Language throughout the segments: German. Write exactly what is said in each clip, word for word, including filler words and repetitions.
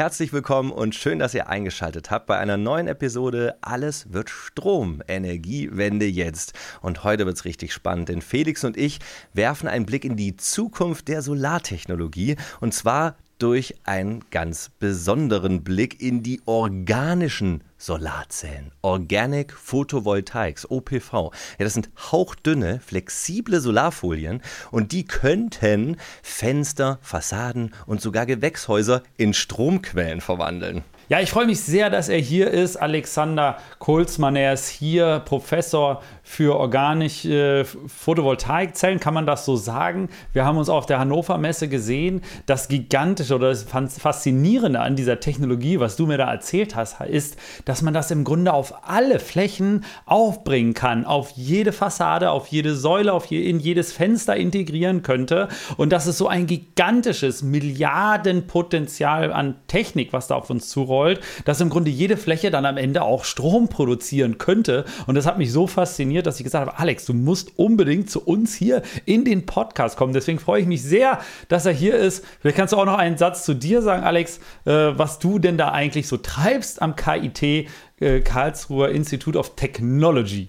herzlich willkommen und schön, dass ihr eingeschaltet habt bei einer neuen Episode Alles wird Strom, Energiewende jetzt. Und heute wird's richtig spannend, denn Felix und ich werfen einen Blick in die Zukunft der Solartechnologie und zwar durch einen ganz besonderen Blick in die organischen Solarzellen. Organic Photovoltaics, O P V. Ja, das sind hauchdünne, flexible Solarfolien und die könnten Fenster, Fassaden und sogar Gewächshäuser in Stromquellen verwandeln. Ja, ich freue mich sehr, dass er hier ist, Alexander Colsmann. Er ist hier Professor für organische Photovoltaikzellen, kann man das so sagen? Wir haben uns auf der Hannover Messe gesehen. Das Gigantische oder das Faszinierende an dieser Technologie, was du mir da erzählt hast, ist, dass man das im Grunde auf alle Flächen aufbringen kann, auf jede Fassade, auf jede Säule, auf je, in jedes Fenster integrieren könnte. Und das ist so ein gigantisches Milliardenpotenzial an Technik, was da auf uns zurollt, dass im Grunde jede Fläche dann am Ende auch Strom produzieren könnte. Und das hat mich so fasziniert, dass ich gesagt habe, Alex, du musst unbedingt zu uns hier in den Podcast kommen. Deswegen freue ich mich sehr, dass er hier ist. Vielleicht kannst du auch noch einen Satz zu dir sagen, Alex, äh, was du denn da eigentlich so treibst am K I T, äh, Karlsruher Institute of Technology.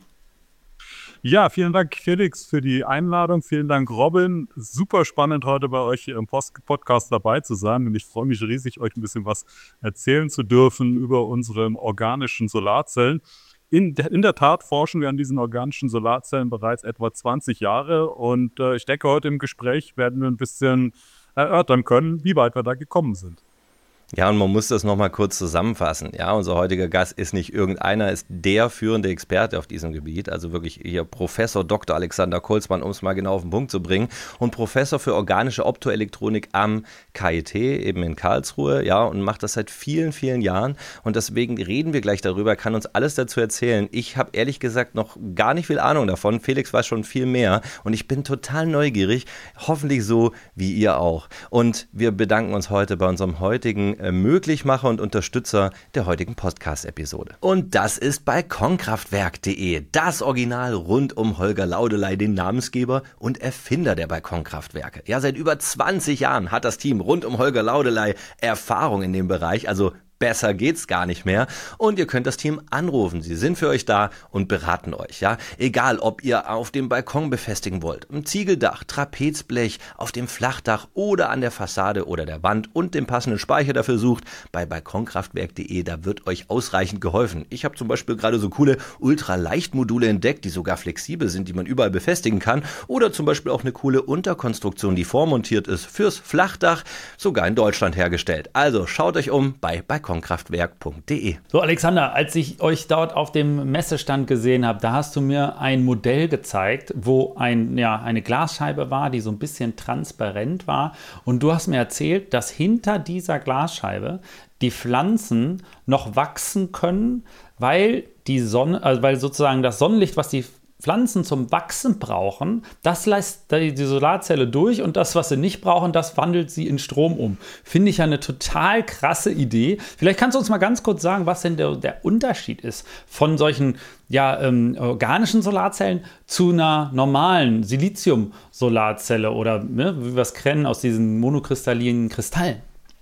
Ja, vielen Dank, Felix, für die Einladung. Vielen Dank, Robin. Super spannend, heute bei euch hier im Post- Podcast dabei zu sein. Und ich freue mich riesig, euch ein bisschen was erzählen zu dürfen über unsere organischen Solarzellen. In der, in der Tat forschen wir an diesen organischen Solarzellen bereits etwa zwanzig Jahre. Und äh, ich denke, heute im Gespräch werden wir ein bisschen erörtern können, wie weit wir da gekommen sind. Ja, und man muss das nochmal kurz zusammenfassen. Ja, unser heutiger Gast ist nicht irgendeiner, ist der führende Experte auf diesem Gebiet. Also wirklich hier Professor Doktor Alexander Colsmann, um es mal genau auf den Punkt zu bringen. Und Professor für organische Optoelektronik am K I T, eben in Karlsruhe. Ja, und macht das seit vielen, vielen Jahren. Und deswegen reden wir gleich darüber, er kann uns alles dazu erzählen. Ich habe ehrlich gesagt noch gar nicht viel Ahnung davon. Felix weiß schon viel mehr. Und ich bin total neugierig. Hoffentlich so wie ihr auch. Und wir bedanken uns heute bei unserem heutigen Möglichmacher und Unterstützer der heutigen Podcast-Episode. Und das ist balkonkraftwerk punkt de, das Original rund um Holger Laudeley, den Namensgeber und Erfinder der Balkonkraftwerke. Ja, seit über zwanzig Jahren hat das Team rund um Holger Laudeley Erfahrung in dem Bereich, also besser geht's gar nicht mehr. Und ihr könnt das Team anrufen. Sie sind für euch da und beraten euch. Ja, egal, ob ihr auf dem Balkon befestigen wollt, im Ziegeldach, Trapezblech, auf dem Flachdach oder an der Fassade oder der Wand und den passenden Speicher dafür sucht, bei balkonkraftwerk punkt de, da wird euch ausreichend geholfen. Ich habe zum Beispiel gerade so coole Ultraleichtmodule entdeckt, die sogar flexibel sind, die man überall befestigen kann. Oder zum Beispiel auch eine coole Unterkonstruktion, die vormontiert ist fürs Flachdach, sogar in Deutschland hergestellt. Also schaut euch um bei balkonkraftwerk punkt de. So, Alexander, als ich euch dort auf dem Messestand gesehen habe, da hast du mir ein Modell gezeigt, wo ein, ja, eine Glasscheibe war, die so ein bisschen transparent war. Und du hast mir erzählt, dass hinter dieser Glasscheibe die Pflanzen noch wachsen können, weil die Sonne, also weil sozusagen das Sonnenlicht, was die Pflanzen zum Wachsen brauchen, das lässt die Solarzelle durch und das, was sie nicht brauchen, das wandelt sie in Strom um. Finde ich ja eine total krasse Idee. Vielleicht kannst du uns mal ganz kurz sagen, was denn der, der Unterschied ist von solchen ja, ähm, organischen Solarzellen zu einer normalen Silizium-Solarzelle oder ne, wie wir es kennen aus diesen monokristallinen Kristallen.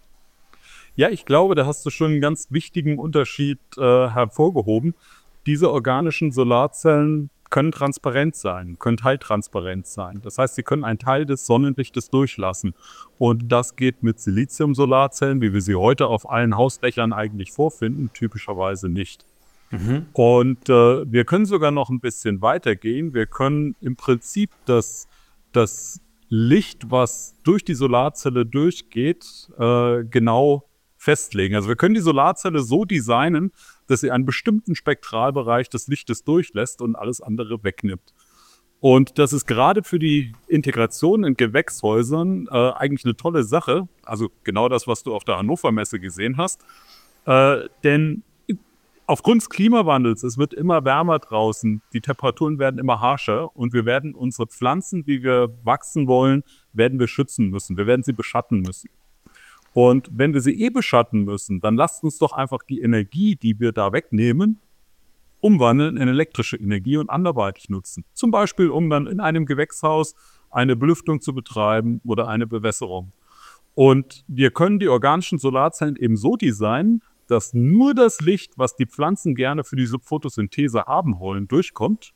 Ja, ich glaube, da hast du schon einen ganz wichtigen Unterschied äh, hervorgehoben. Diese organischen Solarzellen können transparent sein, können teiltransparent sein. Das heißt, sie können einen Teil des Sonnenlichtes durchlassen. Und das geht mit Silizium-Solarzellen, wie wir sie heute auf allen Hausdächern eigentlich vorfinden, typischerweise nicht. Mhm. Und äh, wir können sogar noch ein bisschen weitergehen. Wir können im Prinzip das, das Licht, was durch die Solarzelle durchgeht, äh, genau festlegen. Also wir können die Solarzelle so designen, dass sie einen bestimmten Spektralbereich des Lichtes durchlässt und alles andere wegnimmt. Und das ist gerade für die Integration in Gewächshäusern äh, eigentlich eine tolle Sache. Also genau das, was du auf der Hannover Messe gesehen hast. Äh, denn aufgrund des Klimawandels, es wird immer wärmer draußen, die Temperaturen werden immer harscher und wir werden unsere Pflanzen, die wir wachsen wollen, werden wir schützen müssen. Wir werden sie beschatten müssen. Und wenn wir sie eh beschatten müssen, dann lasst uns doch einfach die Energie, die wir da wegnehmen, umwandeln in elektrische Energie und anderweitig nutzen. Zum Beispiel, um dann in einem Gewächshaus eine Belüftung zu betreiben oder eine Bewässerung. Und wir können die organischen Solarzellen eben so designen, dass nur das Licht, was die Pflanzen gerne für diese Photosynthese haben wollen, durchkommt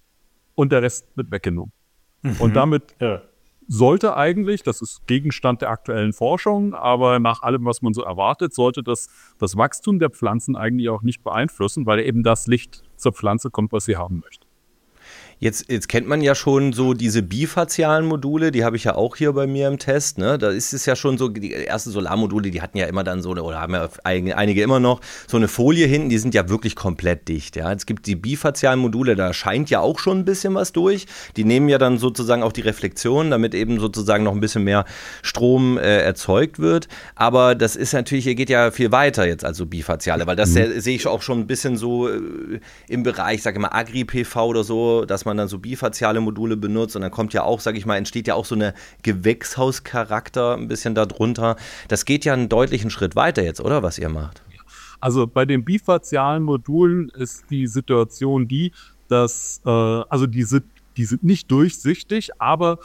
und der Rest wird weggenommen. Mhm. Und damit ja. sollte eigentlich, das ist Gegenstand der aktuellen Forschung, aber nach allem, was man so erwartet, sollte das das Wachstum der Pflanzen eigentlich auch nicht beeinflussen, weil eben das Licht zur Pflanze kommt, was sie haben möchte. Jetzt, jetzt kennt man ja schon so diese bifazialen Module, die habe ich ja auch hier bei mir im Test, ne? Da ist es ja schon so, die ersten Solarmodule, die hatten ja immer dann so, oder haben ja einige immer noch, so eine Folie hinten, die sind ja wirklich komplett dicht, ja. Es gibt die bifazialen Module, da scheint ja auch schon ein bisschen was durch. Die nehmen ja dann sozusagen auch die Reflexion, damit eben sozusagen noch ein bisschen mehr Strom äh, erzeugt wird. Aber das ist natürlich, hier geht ja viel weiter jetzt als so bifaziale, weil das mhm. äh, sehe ich auch schon ein bisschen so äh, im Bereich, sage ich mal, Agri-P V oder so, dass man dann so bifaziale Module benutzt und dann kommt ja auch, sage ich mal, entsteht ja auch so eine Gewächshauscharakter ein bisschen darunter. Das geht ja einen deutlichen Schritt weiter jetzt, oder, was ihr macht? Also bei den bifazialen Modulen ist die Situation die, dass, äh, also die sind, die sind nicht durchsichtig, aber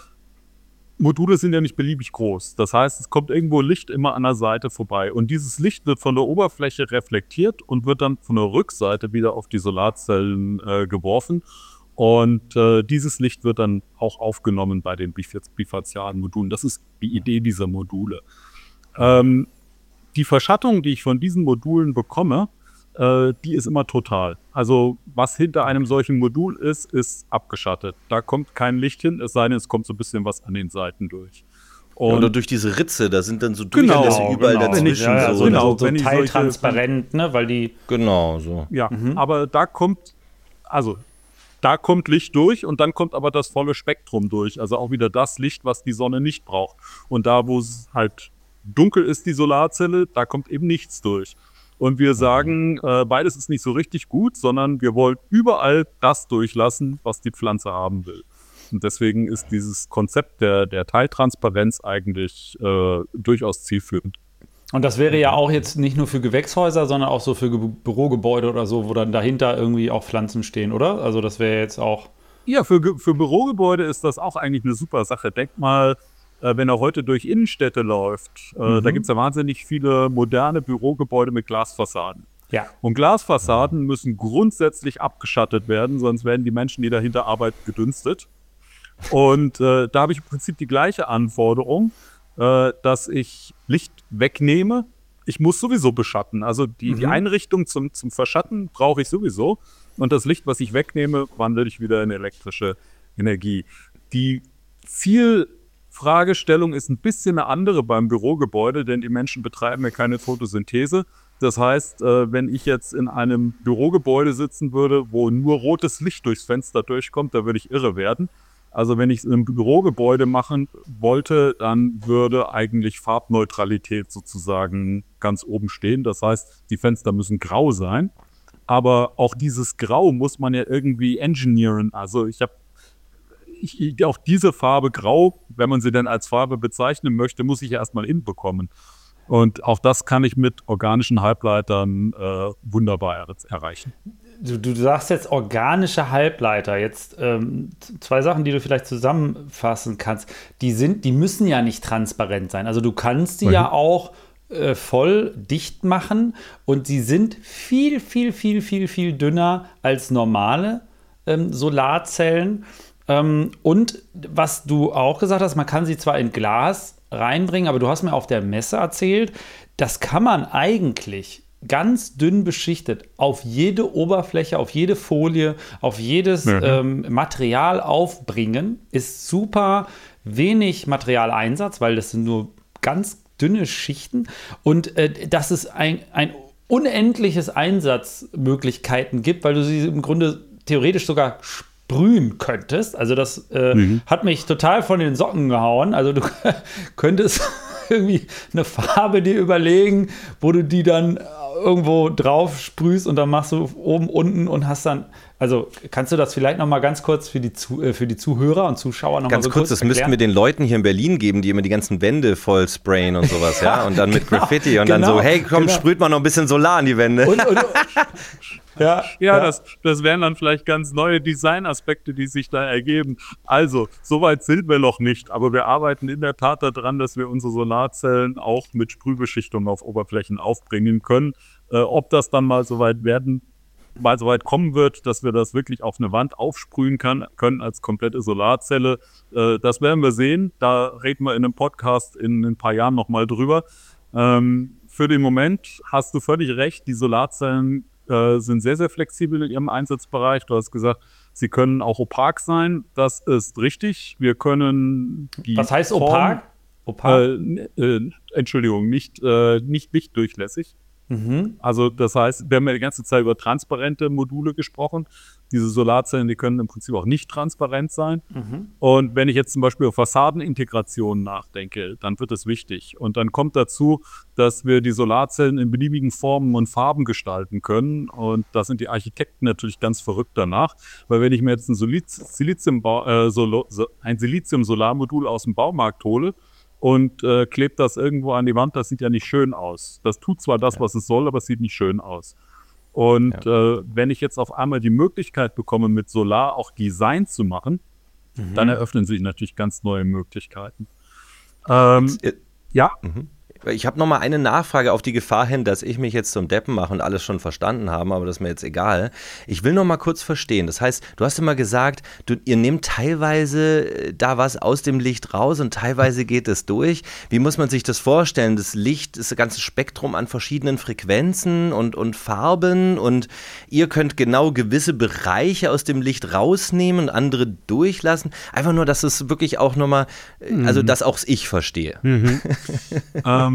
Module sind ja nicht beliebig groß. Das heißt, es kommt irgendwo Licht immer an der Seite vorbei und dieses Licht wird von der Oberfläche reflektiert und wird dann von der Rückseite wieder auf die Solarzellen äh, geworfen. Und äh, dieses Licht wird dann auch aufgenommen bei den bifazialen Modulen. Das ist die Idee dieser Module. Ähm, die Verschattung, die ich von diesen Modulen bekomme, äh, die ist immer total. Also was hinter einem solchen Modul ist, ist abgeschattet. Da kommt kein Licht hin, es sei denn, es kommt so ein bisschen was an den Seiten durch. Und ja, oder durch diese Ritze, da sind dann so Durchlässe genau, überall genau. dazwischen. Ja, ja, so, so, genau, so, so teiltransparent, ne, weil die... Genau, so. Ja, mhm. aber da kommt, also... Da kommt Licht durch und dann kommt aber das volle Spektrum durch. Also auch wieder das Licht, was die Sonne nicht braucht. Und da, wo es halt dunkel ist, die Solarzelle, da kommt eben nichts durch. Und wir sagen, äh, beides ist nicht so richtig gut, sondern wir wollen überall das durchlassen, was die Pflanze haben will. Und deswegen ist dieses Konzept der, der Teiltransparenz eigentlich äh, durchaus zielführend. Und das wäre ja auch jetzt nicht nur für Gewächshäuser, sondern auch so für Ge- Bürogebäude oder so, wo dann dahinter irgendwie auch Pflanzen stehen, oder? Also das wäre jetzt auch... Ja, für, für Bürogebäude ist das auch eigentlich eine super Sache. Denk mal, äh, wenn er heute durch Innenstädte läuft, äh, mhm. da gibt es ja wahnsinnig viele moderne Bürogebäude mit Glasfassaden. Ja. Und Glasfassaden müssen grundsätzlich abgeschattet werden, sonst werden die Menschen, die dahinter arbeiten, gedünstet. Und äh, da habe ich im Prinzip die gleiche Anforderung, äh, dass ich Licht wegnehme. Ich muss sowieso beschatten. Also die, mhm. die Einrichtung zum, zum Verschatten brauche ich sowieso. Und das Licht, was ich wegnehme, wandle ich wieder in elektrische Energie. Die Zielfragestellung ist ein bisschen eine andere beim Bürogebäude, denn die Menschen betreiben ja keine Photosynthese. Das heißt, äh, wenn ich jetzt in einem Bürogebäude sitzen würde, wo nur rotes Licht durchs Fenster durchkommt, da würde ich irre werden. Also wenn ich es in einem Bürogebäude machen wollte, dann würde eigentlich Farbneutralität sozusagen ganz oben stehen. Das heißt, die Fenster müssen grau sein. Aber auch dieses Grau muss man ja irgendwie engineeren. Also ich habe ich, auch diese Farbe Grau, wenn man sie denn als Farbe bezeichnen möchte, muss ich ja erstmal hinbekommen. Und auch das kann ich mit organischen Halbleitern äh, wunderbar er- erreichen. Du, du sagst jetzt organische Halbleiter. Jetzt ähm, zwei Sachen, die du vielleicht zusammenfassen kannst. Die sind, die müssen ja nicht transparent sein. Also du kannst die mhm. ja auch äh, voll dicht machen und sie sind viel, viel, viel, viel, viel dünner als normale ähm, Solarzellen. Ähm, und was du auch gesagt hast, man kann sie zwar in Glas reinbringen, aber du hast mir auf der Messe erzählt, das kann man eigentlich ganz dünn beschichtet auf jede Oberfläche, auf jede Folie, auf jedes mhm. ähm, Material aufbringen. Ist super wenig Materialeinsatz, weil das sind nur ganz dünne Schichten. Und äh, dass es ein, ein unendliches Einsatzmöglichkeiten gibt, weil du sie im Grunde theoretisch sogar sprühen könntest. Also das äh, mhm. hat mich total von den Socken gehauen. Also du könntest irgendwie eine Farbe dir überlegen, wo du die dann irgendwo drauf sprühst und dann machst du oben, unten und hast dann, also kannst du das vielleicht noch mal ganz kurz für die, Zu, äh, für die Zuhörer und Zuschauer noch ganz mal so kurz, kurz das erklären? müssten wir den Leuten hier in Berlin geben, die immer die ganzen Wände voll sprayen und sowas, ja, und dann mit genau, Graffiti und genau, dann so, hey, komm, genau. sprüht mal noch ein bisschen Solar an die Wände. Und, und, ja, Ja, ja. Das, das wären dann vielleicht ganz neue Designaspekte, die sich da ergeben. Also, soweit sind wir noch nicht, aber wir arbeiten in der Tat daran, dass wir unsere Solarzellen auch mit Sprühbeschichtung auf Oberflächen aufbringen können. Äh, ob das dann mal soweit werden, mal soweit kommen wird, dass wir das wirklich auf eine Wand aufsprühen kann, können als komplette Solarzelle, äh, das werden wir sehen. Da reden wir in einem Podcast in ein paar Jahren nochmal drüber. Ähm, für den Moment hast du völlig recht, die Solarzellen sind sehr, sehr flexibel in ihrem Einsatzbereich. Du hast gesagt, sie können auch opak sein. Das ist richtig. Wir können die Was heißt Form, opak? Opak? Äh, äh, Entschuldigung, nicht, äh, nicht lichtdurchlässig. Mhm. Also das heißt, wir haben ja die ganze Zeit über transparente Module gesprochen. Diese Solarzellen, die können im Prinzip auch nicht transparent sein. Mhm. Und wenn ich jetzt zum Beispiel über Fassadenintegration nachdenke, dann wird es wichtig. Und dann kommt dazu, dass wir die Solarzellen in beliebigen Formen und Farben gestalten können. Und da sind die Architekten natürlich ganz verrückt danach. Weil wenn ich mir jetzt ein, Silizium, äh, Solo, ein Silizium-Solarmodul aus dem Baumarkt hole, und äh, klebt das irgendwo an die Wand, das sieht ja nicht schön aus. Das tut zwar das, ja. was es soll, aber es sieht nicht schön aus. Und ja. äh, wenn ich jetzt auf einmal die Möglichkeit bekomme, mit Solar auch Design zu machen, mhm. dann eröffnen sich natürlich ganz neue Möglichkeiten. Ähm, jetzt, ja. Mhm. Ich habe noch mal eine Nachfrage auf die Gefahr hin, dass ich mich jetzt zum Deppen mache und alles schon verstanden habe, aber das ist mir jetzt egal. Ich will noch mal kurz verstehen. Das heißt, du hast immer gesagt, du, ihr nehmt teilweise da was aus dem Licht raus und teilweise geht es durch. Wie muss man sich das vorstellen? Das Licht ist ein ganzes Spektrum an verschiedenen Frequenzen und, und Farben und ihr könnt genau gewisse Bereiche aus dem Licht rausnehmen und andere durchlassen. Einfach nur, dass es wirklich auch noch mal, mhm. also dass auch ich verstehe. Mhm. ähm,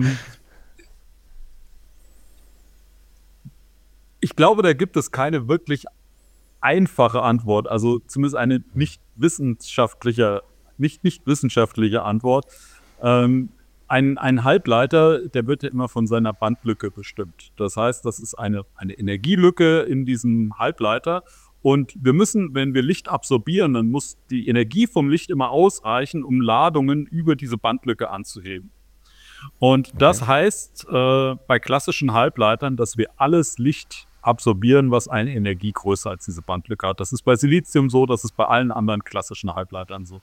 Ich glaube, da gibt es keine wirklich einfache Antwort, also zumindest eine nicht wissenschaftliche, nicht, nicht wissenschaftliche Antwort. Ähm, ein, ein Halbleiter, der wird ja immer von seiner Bandlücke bestimmt. Das heißt, das ist eine, eine Energielücke in diesem Halbleiter. Und wir müssen, wenn wir Licht absorbieren, dann muss die Energie vom Licht immer ausreichen, um Ladungen über diese Bandlücke anzuheben. Und das okay. heißt äh, bei klassischen Halbleitern, dass wir alles Licht absorbieren, was eine Energie größer als diese Bandlücke hat. Das ist bei Silizium so, das ist bei allen anderen klassischen Halbleitern so.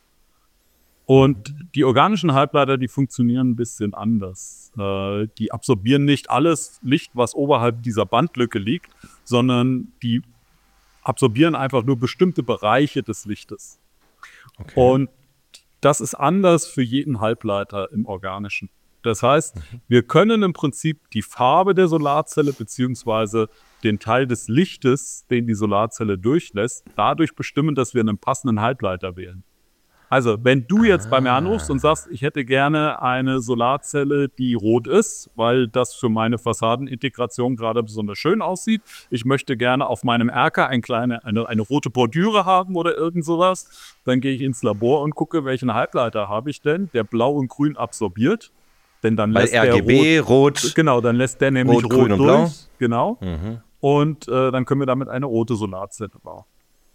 Und die organischen Halbleiter, die funktionieren ein bisschen anders. Äh, die absorbieren nicht alles Licht, was oberhalb dieser Bandlücke liegt, sondern die absorbieren einfach nur bestimmte Bereiche des Lichtes. Okay. Und das ist anders für jeden Halbleiter im Organischen. Das heißt, wir können im Prinzip die Farbe der Solarzelle beziehungsweise den Teil des Lichtes, den die Solarzelle durchlässt, dadurch bestimmen, dass wir einen passenden Halbleiter wählen. Also, wenn du jetzt ah. bei mir anrufst und sagst, ich hätte gerne eine Solarzelle, die rot ist, weil das für meine Fassadenintegration gerade besonders schön aussieht. Ich möchte gerne auf meinem Erker ein kleine, eine, eine rote Bordüre haben oder irgend sowas. Dann gehe ich ins Labor und gucke, welchen Halbleiter habe ich denn, der blau und grün absorbiert. Denn dann Weil lässt R G B, der rot, rot. Genau, dann lässt der nämlich rot, rot, grün und durch. Blau. Genau. Mhm. Und äh, dann können wir damit eine rote Solarzelle bauen.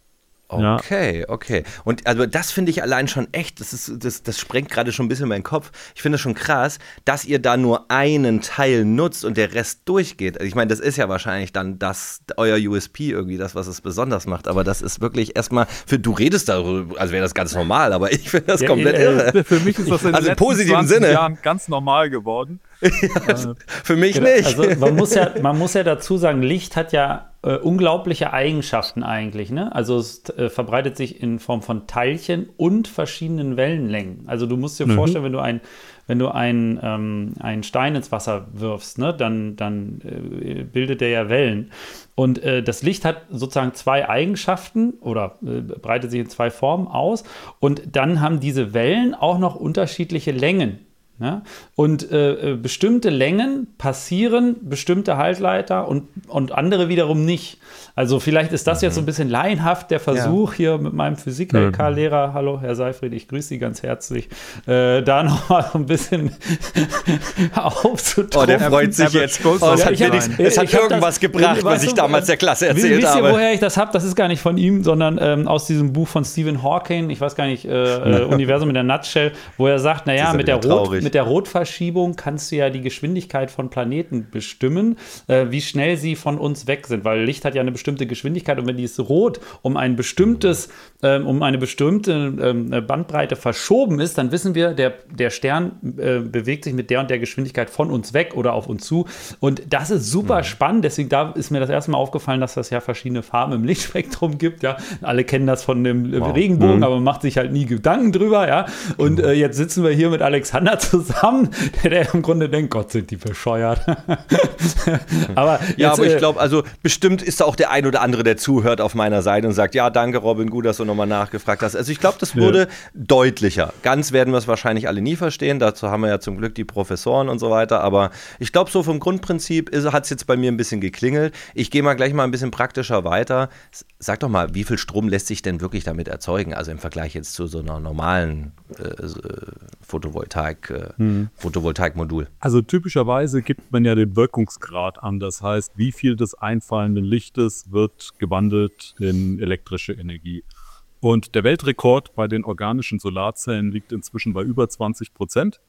Okay, ja. okay. Und also das finde ich allein schon echt, das ist, das, das sprengt gerade schon ein bisschen meinen Kopf. Ich finde es schon krass, dass ihr da nur einen Teil nutzt und der Rest durchgeht. Also ich meine, das ist ja wahrscheinlich dann das, euer U S P irgendwie, das, was es besonders macht. Aber das ist wirklich erstmal, für du redest darüber, als wäre das ganz normal, aber ich finde das ja, komplett äh, irre. Für mich ist das in also den im letzten zwanzig Sinne. Jahren ganz normal geworden. Ja, äh, für mich genau, nicht. Also man muss ja, man muss ja dazu sagen, Licht hat ja äh, unglaubliche Eigenschaften eigentlich. Ne? Also es äh, verbreitet sich in Form von Teilchen und verschiedenen Wellenlängen. Also du musst dir mhm. vorstellen, wenn du ein wenn du ein, ähm, einen Stein ins Wasser wirfst, ne, dann, dann äh, bildet der ja Wellen. Und äh, das Licht hat sozusagen zwei Eigenschaften oder äh, breitet sich in zwei Formen aus. Und dann haben diese Wellen auch noch unterschiedliche Längen. Ne? Und äh, bestimmte Längen passieren bestimmte Halbleiter und, und andere wiederum nicht. Also vielleicht ist das mhm. jetzt so ein bisschen laienhaft, der Versuch ja. hier mit meinem Physik-L K-Lehrer, hallo Herr Seifried, ich grüße Sie ganz herzlich, äh, da nochmal so ein bisschen aufzutrumpfen. Oh, der freut sich jetzt. Oh, es hat, ja, ich, es hat irgendwas das, gebracht, was ich damals der Klasse erzählt wisst habe. Wisst ihr, woher ich das habe? Das ist gar nicht von ihm, sondern ähm, aus diesem Buch von Stephen Hawking, ich weiß gar nicht, äh, äh, Universum in der Nutshell, wo er sagt, naja, mit der Rot mit der Rotverschiebung kannst du ja die Geschwindigkeit von Planeten bestimmen, äh, wie schnell sie von uns weg sind, weil Licht hat ja eine bestimmte Geschwindigkeit und wenn dieses Rot um ein bestimmtes, ähm, um eine bestimmte ähm, Bandbreite verschoben ist, dann wissen wir, der, der Stern äh, bewegt sich mit der und der Geschwindigkeit von uns weg oder auf uns zu und das ist super mhm. spannend, deswegen da ist mir das erste Mal aufgefallen, dass das ja verschiedene Farben im Lichtspektrum gibt, ja, alle kennen das von dem wow. Regenbogen, mhm. aber man macht sich halt nie Gedanken drüber, ja, und äh, jetzt sitzen wir hier mit Alexander zusammen, der, der im Grunde denkt, Gott, sind die bescheuert. aber jetzt, ja, aber ich glaube, also bestimmt ist da auch der ein oder andere, der zuhört auf meiner Seite und sagt, ja, danke Robin, gut, dass du nochmal nachgefragt hast. Also ich glaube, das wurde ja. deutlicher. Ganz werden wir es wahrscheinlich alle nie verstehen, dazu haben wir ja zum Glück die Professoren und so weiter, aber ich glaube, so vom Grundprinzip hat es jetzt bei mir ein bisschen geklingelt. Ich gehe mal gleich mal ein bisschen praktischer weiter. Sag doch mal, wie viel Strom lässt sich denn wirklich damit erzeugen? Also im Vergleich jetzt zu so einer normalen äh, Photovoltaik, äh, hm. Photovoltaikmodul. Also typischerweise gibt man ja den Wirkungsgrad an. Das heißt, wie viel des einfallenden Lichtes wird gewandelt in elektrische Energie. Und der Weltrekord bei den organischen Solarzellen liegt inzwischen bei über zwanzig Prozent.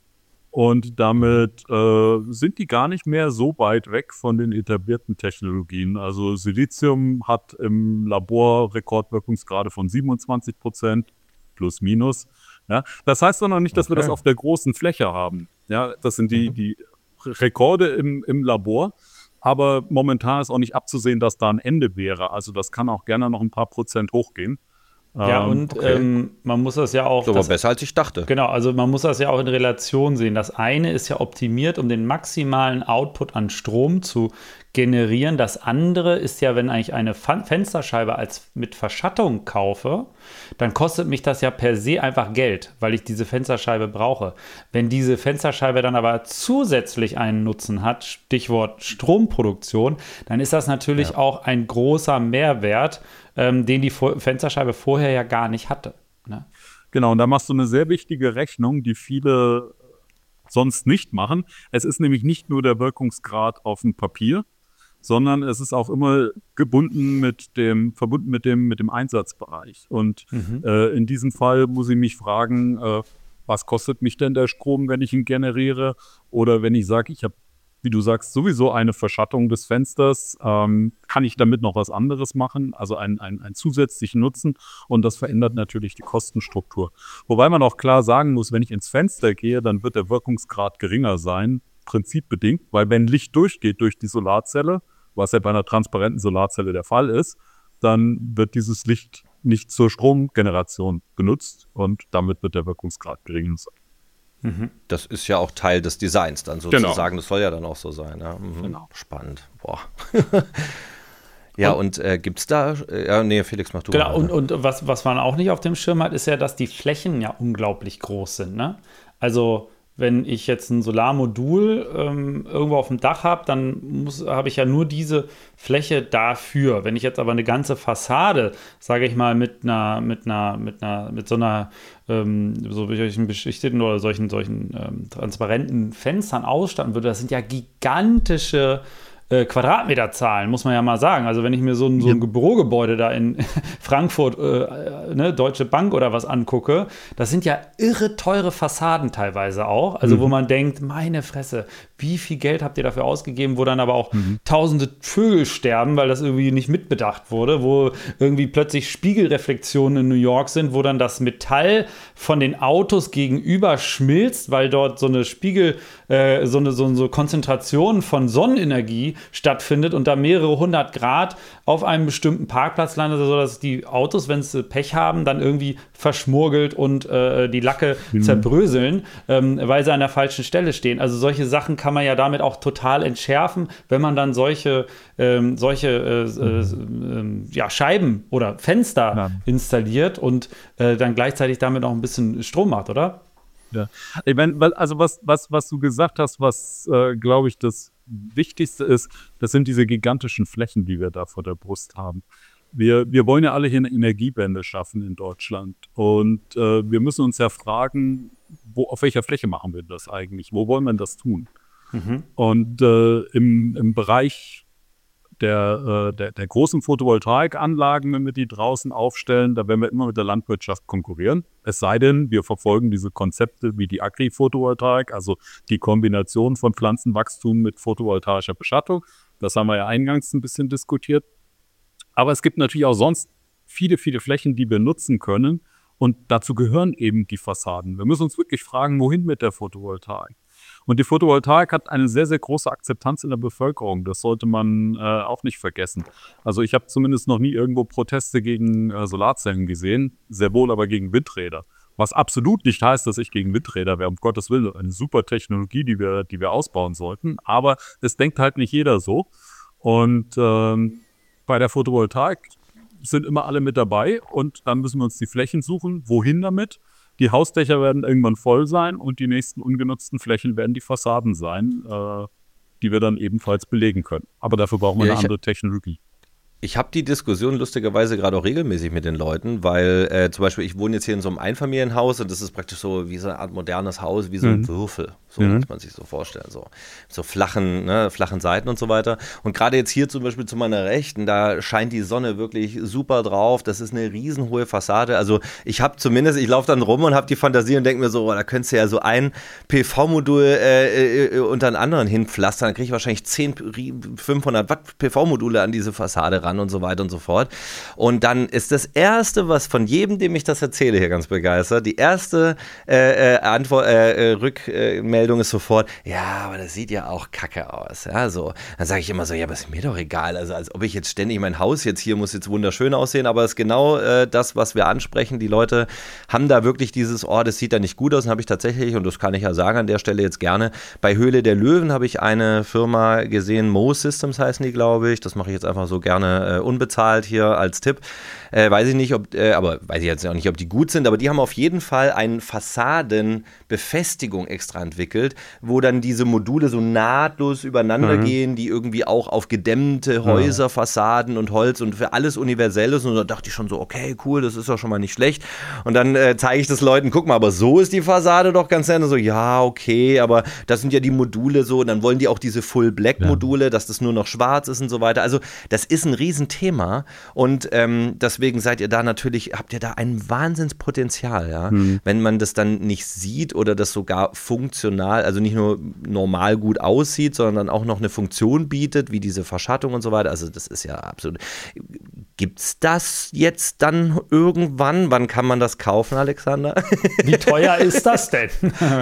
Und damit äh, sind die gar nicht mehr so weit weg von den etablierten Technologien. Also Silizium hat im Labor Rekordwirkungsgrade von siebenundzwanzig Prozent plus minus. Ja, das heißt doch noch nicht, dass okay. wir das auf der großen Fläche haben. Ja, das sind die, die Rekorde im, im Labor. Aber momentan ist auch nicht abzusehen, dass da ein Ende wäre. Also das kann auch gerne noch ein paar Prozent hochgehen. Ja, und okay. ähm, man muss das ja auch... Das war besser, als ich dachte. Genau, also man muss das ja auch in Relation sehen. Das eine ist ja optimiert, um den maximalen Output an Strom zu generieren. Das andere ist ja, wenn ich eine Fensterscheibe als mit Verschattung kaufe, dann kostet mich das ja per se einfach Geld, weil ich diese Fensterscheibe brauche. Wenn diese Fensterscheibe dann aber zusätzlich einen Nutzen hat, Stichwort Stromproduktion, dann ist das natürlich ja. auch ein großer Mehrwert, ähm, den die Fensterscheibe vorher ja gar nicht hatte. Ne? Genau, und da machst du eine sehr wichtige Rechnung, die viele sonst nicht machen. Es ist nämlich nicht nur der Wirkungsgrad auf dem Papier, sondern es ist auch immer gebunden mit dem, verbunden mit dem, mit dem Einsatzbereich. Und mhm. äh, in diesem Fall muss ich mich fragen, äh, was kostet mich denn der Strom, wenn ich ihn generiere? Oder wenn ich sage, ich habe, wie du sagst, sowieso eine Verschattung des Fensters, ähm, kann ich damit noch was anderes machen? Also einen, einen, einen zusätzlichen Nutzen. Und das verändert natürlich die Kostenstruktur. Wobei man auch klar sagen muss, wenn ich ins Fenster gehe, dann wird der Wirkungsgrad geringer sein, prinzipbedingt, weil wenn Licht durchgeht durch die Solarzelle, was ja bei einer transparenten Solarzelle der Fall ist, dann wird dieses Licht nicht zur Stromgeneration genutzt und damit wird der Wirkungsgrad geringer sein. Mhm. Das ist ja auch Teil des Designs dann sozusagen, genau. Das soll ja dann auch so sein. Ja? Mhm. Genau. Spannend. Boah. Ja, und, und äh, gibt es da, äh, ja, nee, Felix, mach du genau, mal. Und, und was, was man auch nicht auf dem Schirm hat, ist ja, dass die Flächen ja unglaublich groß sind. Ne? Also wenn ich jetzt ein Solarmodul ähm, irgendwo auf dem Dach habe, dann habe ich ja nur diese Fläche dafür. Wenn ich jetzt aber eine ganze Fassade, sage ich mal, mit einer, mit einer, mit einer, mit so einer ähm, so solchen beschichteten oder solchen, solchen ähm, transparenten Fenstern ausstatten würde, das sind ja gigantische Äh, Quadratmeterzahlen, muss man ja mal sagen. Also wenn ich mir so ein, so ein ja. Bürogebäude da in Frankfurt, äh, ne, Deutsche Bank oder was angucke, das sind ja irre teure Fassaden teilweise auch. Also mhm. wo man denkt, meine Fresse, wie viel Geld habt ihr dafür ausgegeben, wo dann aber auch mhm. tausende Vögel sterben, weil das irgendwie nicht mitbedacht wurde, wo irgendwie plötzlich Spiegelreflexionen in New York sind, wo dann das Metall von den Autos gegenüber schmilzt, weil dort so eine Spiegel, äh, so eine so eine so Konzentration von Sonnenenergie stattfindet und da mehrere hundert Grad auf einem bestimmten Parkplatz landet, sodass die Autos, wenn sie Pech haben, dann irgendwie verschmurgelt und äh, die Lacke mhm. zerbröseln, ähm, weil sie an der falschen Stelle stehen. Also solche Sachen kann man ja damit auch total entschärfen, wenn man dann solche, ähm, solche äh, mhm. äh, ja, Scheiben oder Fenster ja. installiert und äh, dann gleichzeitig damit auch ein bisschen Strom macht, oder? Ja. Ich meine, weil- also was, was, was du gesagt hast, was, äh, glaube ich, das Wichtigste ist, das sind diese gigantischen Flächen, die wir da vor der Brust haben. Wir, wir wollen ja alle hier eine Energiewende schaffen in Deutschland. Und äh, wir müssen uns ja fragen, wo, auf welcher Fläche machen wir das eigentlich? Wo wollen wir das tun? Und äh, im, im Bereich der, äh, der, der großen Photovoltaikanlagen, wenn wir die draußen aufstellen, da werden wir immer mit der Landwirtschaft konkurrieren. Es sei denn, wir verfolgen diese Konzepte wie die Agri-Photovoltaik, also die Kombination von Pflanzenwachstum mit photovoltaischer Beschattung. Das haben wir ja eingangs ein bisschen diskutiert. Aber es gibt natürlich auch sonst viele, viele Flächen, die wir nutzen können. Und dazu gehören eben die Fassaden. Wir müssen uns wirklich fragen, wohin mit der Photovoltaik? Und die Photovoltaik hat eine sehr, sehr große Akzeptanz in der Bevölkerung. Das sollte man äh, auch nicht vergessen. Also ich habe zumindest noch nie irgendwo Proteste gegen äh, Solarzellen gesehen, sehr wohl aber gegen Windräder. Was absolut nicht heißt, dass ich gegen Windräder wäre, um Gottes Willen, eine super Technologie, die wir, die wir ausbauen sollten. Aber es denkt halt nicht jeder so. Und ähm, bei der Photovoltaik sind immer alle mit dabei und dann müssen wir uns die Flächen suchen. Wohin damit? Die Hausdächer werden irgendwann voll sein und die nächsten ungenutzten Flächen werden die Fassaden sein, äh, die wir dann ebenfalls belegen können. Aber dafür brauchen wir Ja, eine ich- andere Technologie. Ich habe die Diskussion lustigerweise gerade auch regelmäßig mit den Leuten, weil äh, zum Beispiel ich wohne jetzt hier in so einem Einfamilienhaus und das ist praktisch so wie so eine Art modernes Haus, wie so ein Mhm. Würfel, so Mhm. muss man sich so vorstellen, so, so flachen, ne, flachen Seiten und so weiter. Und gerade jetzt hier zum Beispiel zu meiner Rechten, da scheint die Sonne wirklich super drauf, das ist eine riesenhohe Fassade, also ich habe zumindest, ich laufe dann rum und habe die Fantasie und denke mir so, oh, da könntest du ja so ein P V-Modul äh, äh, unter einen anderen hinpflastern, dann kriege ich wahrscheinlich zehn, fünfhundert Watt P V-Module an diese Fassade ran und so weiter und so fort. Und dann ist das Erste, was von jedem, dem ich das erzähle, hier ganz begeistert, die erste äh, äh, Antwort, äh, äh, Rückmeldung ist sofort, ja, aber das sieht ja auch kacke aus. Ja, so. Dann sage ich immer so, ja, aber ist mir doch egal. Also als ob ich jetzt ständig, mein Haus jetzt hier muss jetzt wunderschön aussehen, aber es ist genau äh, das, was wir ansprechen. Die Leute haben da wirklich dieses, oh, das sieht da nicht gut aus. Und habe ich tatsächlich, und das kann ich ja sagen an der Stelle jetzt gerne, bei Höhle der Löwen habe ich eine Firma gesehen, Mo Systems heißen die, glaube ich. Das mache ich jetzt einfach so gerne äh, unbezahlt hier als Tipp. Äh, weiß ich nicht, ob, äh, aber weiß ich jetzt auch nicht, ob die gut sind, aber die haben auf jeden Fall eine Fassadenbefestigung extra entwickelt, wo dann diese Module so nahtlos übereinander Mhm. gehen, die irgendwie auch auf gedämmte Häuser, Fassaden und Holz und für alles universell ist. Und da dachte ich schon so, okay, cool, das ist doch schon mal nicht schlecht. Und dann äh, zeige ich das Leuten, guck mal, aber so ist die Fassade doch ganz nett. Und so, ja, okay, aber das sind ja die Module so. Und dann wollen die auch diese Full-Black-Module, dass das nur noch schwarz ist und so weiter. Also das ist ein Riesenthema. Und ähm, deswegen seid ihr da natürlich, habt ihr da ein Wahnsinnspotenzial, ja. Mhm. Wenn man das dann nicht sieht oder das sogar funktional, also nicht nur normal gut aussieht, sondern auch noch eine Funktion bietet, wie diese Verschattung und so weiter. Also das ist ja absolut. Gibt's das jetzt dann irgendwann? Wann kann man das kaufen, Alexander? Wie teuer ist das denn?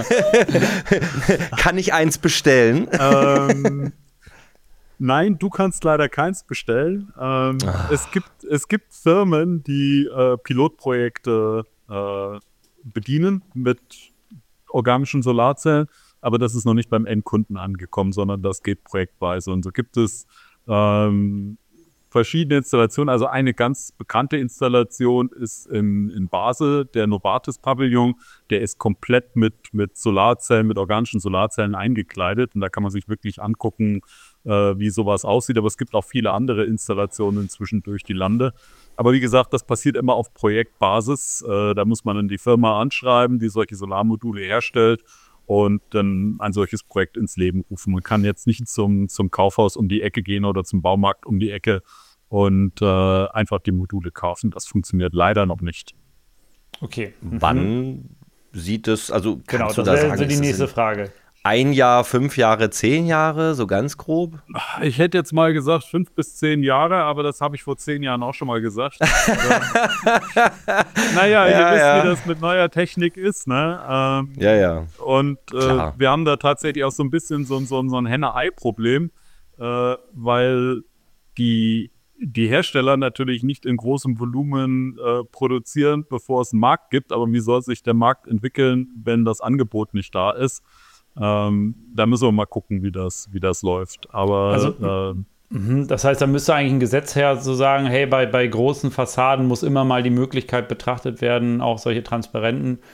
Kann ich eins bestellen? ähm, nein, du kannst leider keins bestellen. Ähm, Ah. es, gibt, es gibt Firmen, die äh, Pilotprojekte äh, bedienen mit organischen Solarzellen, aber das ist noch nicht beim Endkunden angekommen, sondern das geht projektweise. Und so gibt es ähm, verschiedene Installationen. Also eine ganz bekannte Installation ist in, in Basel, der Novartis-Pavillon. Der ist komplett mit, mit Solarzellen, mit organischen Solarzellen eingekleidet. Und da kann man sich wirklich angucken, äh, wie sowas aussieht. Aber es gibt auch viele andere Installationen inzwischen durch die Lande. Aber wie gesagt, das passiert immer auf Projektbasis. Äh, da muss man dann die Firma anschreiben, die solche Solarmodule herstellt und dann ein solches Projekt ins Leben rufen. Man kann jetzt nicht zum, zum Kaufhaus um die Ecke gehen oder zum Baumarkt um die Ecke und äh, einfach die Module kaufen. Das funktioniert leider noch nicht. Okay. Wann sieht es, also Genau, kannst du das da wäre sagen, so die ist das nächste in Frage. ein Jahr, fünf Jahre, zehn Jahre, so ganz grob? Ich hätte jetzt mal gesagt fünf bis zehn Jahre, aber das habe ich vor zehn Jahren auch schon mal gesagt. naja, Ja, ihr wisst, ja. wie das mit neuer Technik ist, ne? Ähm, Ja, ja. Und äh, Klar. wir haben da tatsächlich auch so ein bisschen so, so, so ein Henne-Ei-Problem, äh, weil die, die Hersteller natürlich nicht in großem Volumen äh, produzieren, bevor es einen Markt gibt. Aber wie soll sich der Markt entwickeln, wenn das Angebot nicht da ist? Ähm, da müssen wir mal gucken, wie das, wie das läuft. Aber Also, äh, Mhm, das heißt, da müsste eigentlich ein Gesetz her so sagen, hey, bei, bei großen Fassaden muss immer mal die Möglichkeit betrachtet werden, auch solche transparenten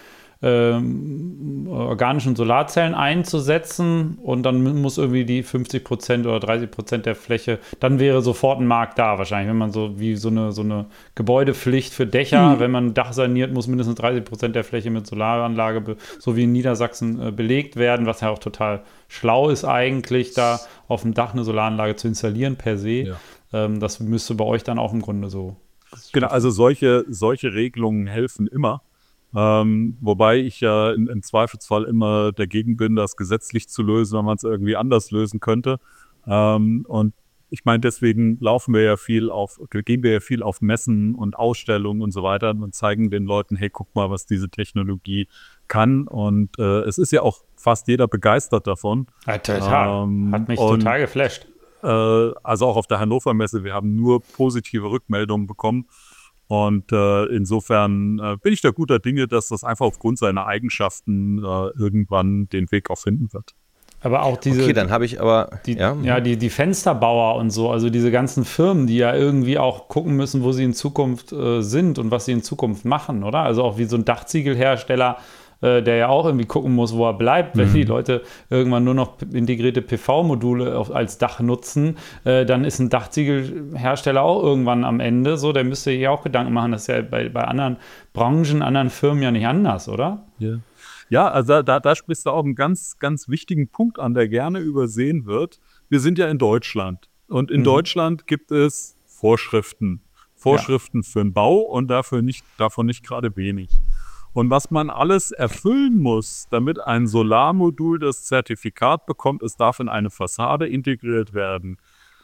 ähm, organischen Solarzellen einzusetzen und dann muss irgendwie die fünfzig Prozent oder dreißig Prozent der Fläche, dann wäre sofort ein Markt da wahrscheinlich, wenn man so wie so eine, so eine Gebäudepflicht für Dächer, mhm. wenn man ein Dach saniert, muss mindestens dreißig Prozent der Fläche mit Solaranlage, be- so wie in Niedersachsen, äh, belegt werden, was ja auch total schlau ist eigentlich, da auf dem Dach eine Solaranlage zu installieren per se. Ja. Ähm, das müsste bei euch dann auch im Grunde so. Genau, also solche, solche Regelungen helfen immer. Ähm, wobei ich ja in, im Zweifelsfall immer dagegen bin, das gesetzlich zu lösen, wenn man es irgendwie anders lösen könnte. Ähm, und ich meine, deswegen laufen wir ja viel auf, gehen wir ja viel auf Messen und Ausstellungen und so weiter und zeigen den Leuten, hey, guck mal, was diese Technologie kann. Und äh, es ist ja auch fast jeder begeistert davon. Ja, total. Ähm, Hat mich und, total geflasht. Äh, also auch auf der Hannover Messe, wir haben nur positive Rückmeldungen bekommen. Und äh, insofern äh, bin ich da guter Dinge, dass das einfach aufgrund seiner Eigenschaften äh, irgendwann den Weg auch finden wird. Aber auch diese, okay, dann habe ich aber, die, ja, ja die, die Fensterbauer und so, also diese ganzen Firmen, die ja irgendwie auch gucken müssen, wo sie in Zukunft äh, sind und was sie in Zukunft machen, oder? Also auch wie so ein Dachziegelhersteller, äh, der ja auch irgendwie gucken muss, wo er bleibt, wenn mhm. die Leute irgendwann nur noch integrierte P V-Module auf, als Dach nutzen, äh, dann ist ein Dachziegelhersteller auch irgendwann am Ende so, der müsste sich auch Gedanken machen, das ist ja bei, bei anderen Branchen, anderen Firmen ja nicht anders, oder? Ja. Ja, also da, da sprichst du auch einen ganz, ganz wichtigen Punkt an, der gerne übersehen wird. Wir sind ja in Deutschland und in mhm. Deutschland gibt es Vorschriften. Vorschriften ja. für den Bau und dafür nicht, davon nicht gerade wenig. Und was man alles erfüllen muss, damit ein Solarmodul das Zertifikat bekommt, es darf in eine Fassade integriert werden.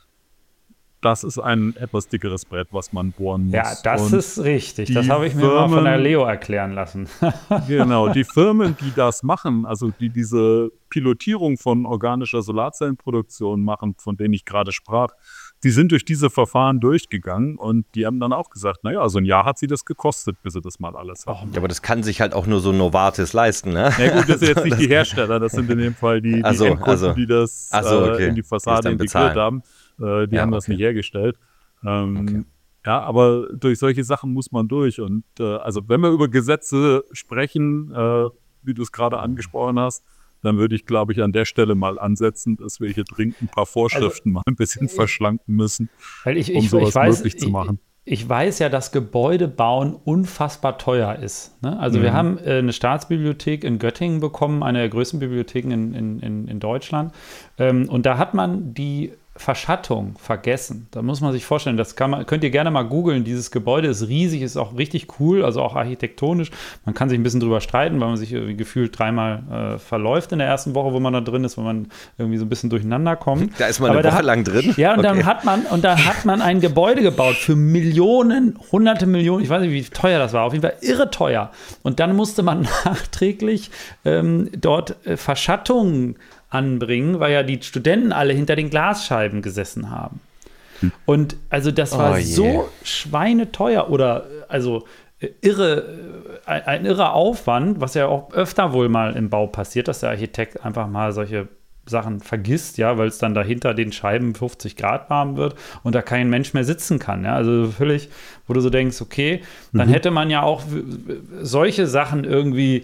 Das ist ein etwas dickeres Brett, was man bohren muss. Ja, das und ist richtig. Das habe ich mir Firmen, mal von der Leo erklären lassen. Genau, die Firmen, die das machen, also die diese Pilotierung von organischer Solarzellenproduktion machen, von denen ich gerade sprach, die sind durch diese Verfahren durchgegangen und die haben dann auch gesagt, naja, so ein Jahr hat sie das gekostet, bis sie das mal alles haben. Ja, aber das kann sich halt auch nur so Novartis leisten, ne? Ja gut, das sind jetzt nicht die Hersteller, das sind in dem Fall die, die also, Endkunden, also, die das also, okay. äh, in die Fassade die integriert haben. Äh, die ja, haben das okay. nicht hergestellt. Ähm, okay. Ja, aber durch solche Sachen muss man durch. Und äh, also wenn wir über Gesetze sprechen, äh, wie du es gerade angesprochen hast, dann würde ich, glaube ich, an der Stelle mal ansetzen, dass wir hier dringend ein paar Vorschriften also, mal ein bisschen ich, verschlanken müssen, weil ich, um ich, sowas ich weiß, möglich zu machen. Ich, ich weiß ja, dass Gebäudebauen unfassbar teuer ist. Ne? Also mhm. wir haben äh, eine Staatsbibliothek in Göttingen bekommen, eine der größten Bibliotheken in, in, in, in Deutschland. Ähm, und da hat man die Verschattung vergessen. Da muss man sich vorstellen, das kann man, könnt ihr gerne mal googeln. Dieses Gebäude ist riesig, ist auch richtig cool, also auch architektonisch. Man kann sich ein bisschen drüber streiten, weil man sich irgendwie gefühlt dreimal äh, verläuft in der ersten Woche, wo man da drin ist, wo man irgendwie so ein bisschen durcheinander kommt. Da ist man eine Woche hat, lang drin. Ja, und okay. dann hat man und dann hat man ein Gebäude gebaut für Millionen, hunderte Millionen, ich weiß nicht, wie teuer das war, auf jeden Fall irre teuer. Und dann musste man nachträglich ähm, dort äh, Verschattungen anbringen, weil ja die Studenten alle hinter den Glasscheiben gesessen haben. Hm. Und also das war oh so schweineteuer oder also irre, ein, ein irrer Aufwand, was ja auch öfter wohl mal im Bau passiert, dass der Architekt einfach mal solche Sachen vergisst, ja, weil es dann dahinter den Scheiben fünfzig Grad warm wird und da kein Mensch mehr sitzen kann. Ja? Also völlig, wo du so denkst, okay, dann mhm. hätte man ja auch solche Sachen irgendwie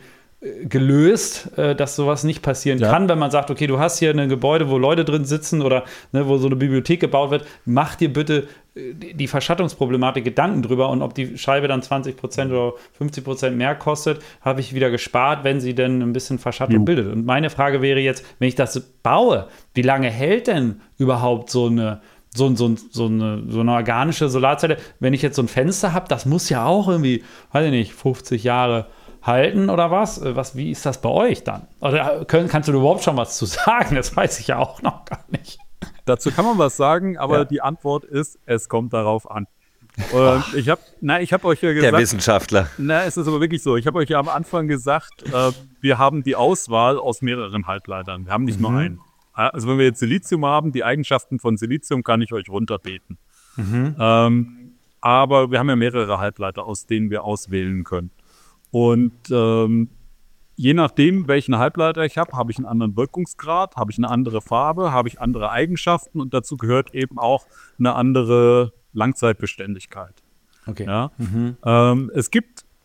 gelöst, dass sowas nicht passieren ja. kann, wenn man sagt, okay, du hast hier ein Gebäude, wo Leute drin sitzen oder ne, wo so eine Bibliothek gebaut wird, mach dir bitte die Verschattungsproblematik Gedanken drüber und ob die Scheibe dann zwanzig Prozent oder fünfzig Prozent mehr kostet, habe ich wieder gespart, wenn sie denn ein bisschen Verschattung mhm. bildet. Und meine Frage wäre jetzt, wenn ich das baue, wie lange hält denn überhaupt so eine So, so, so, eine, so eine organische Solarzelle? Wenn ich jetzt so ein Fenster habe, das muss ja auch irgendwie, weiß ich nicht, fünfzig Jahre halten oder was? was? Wie ist das bei euch dann? Oder können, kannst du überhaupt schon was zu sagen? Das weiß ich ja auch noch gar nicht. Dazu kann man was sagen, aber ja. die Antwort ist, es kommt darauf an. Und ich habe, na, ich habe euch ja gesagt, der Wissenschaftler. Na, es ist aber wirklich so. Ich habe euch ja am Anfang gesagt, äh, wir haben die Auswahl aus mehreren Halbleitern. Wir haben nicht mhm. nur einen. Also wenn wir jetzt Silizium haben, die Eigenschaften von Silizium kann ich euch runterbeten. Mhm. Ähm, aber wir haben ja mehrere Halbleiter, aus denen wir auswählen können. Und ähm, je nachdem, welchen Halbleiter ich habe, habe ich einen anderen Wirkungsgrad, habe ich eine andere Farbe, habe ich andere Eigenschaften und dazu gehört eben auch eine andere Langzeitbeständigkeit. Okay. Ja? Mhm. Ähm, es gibt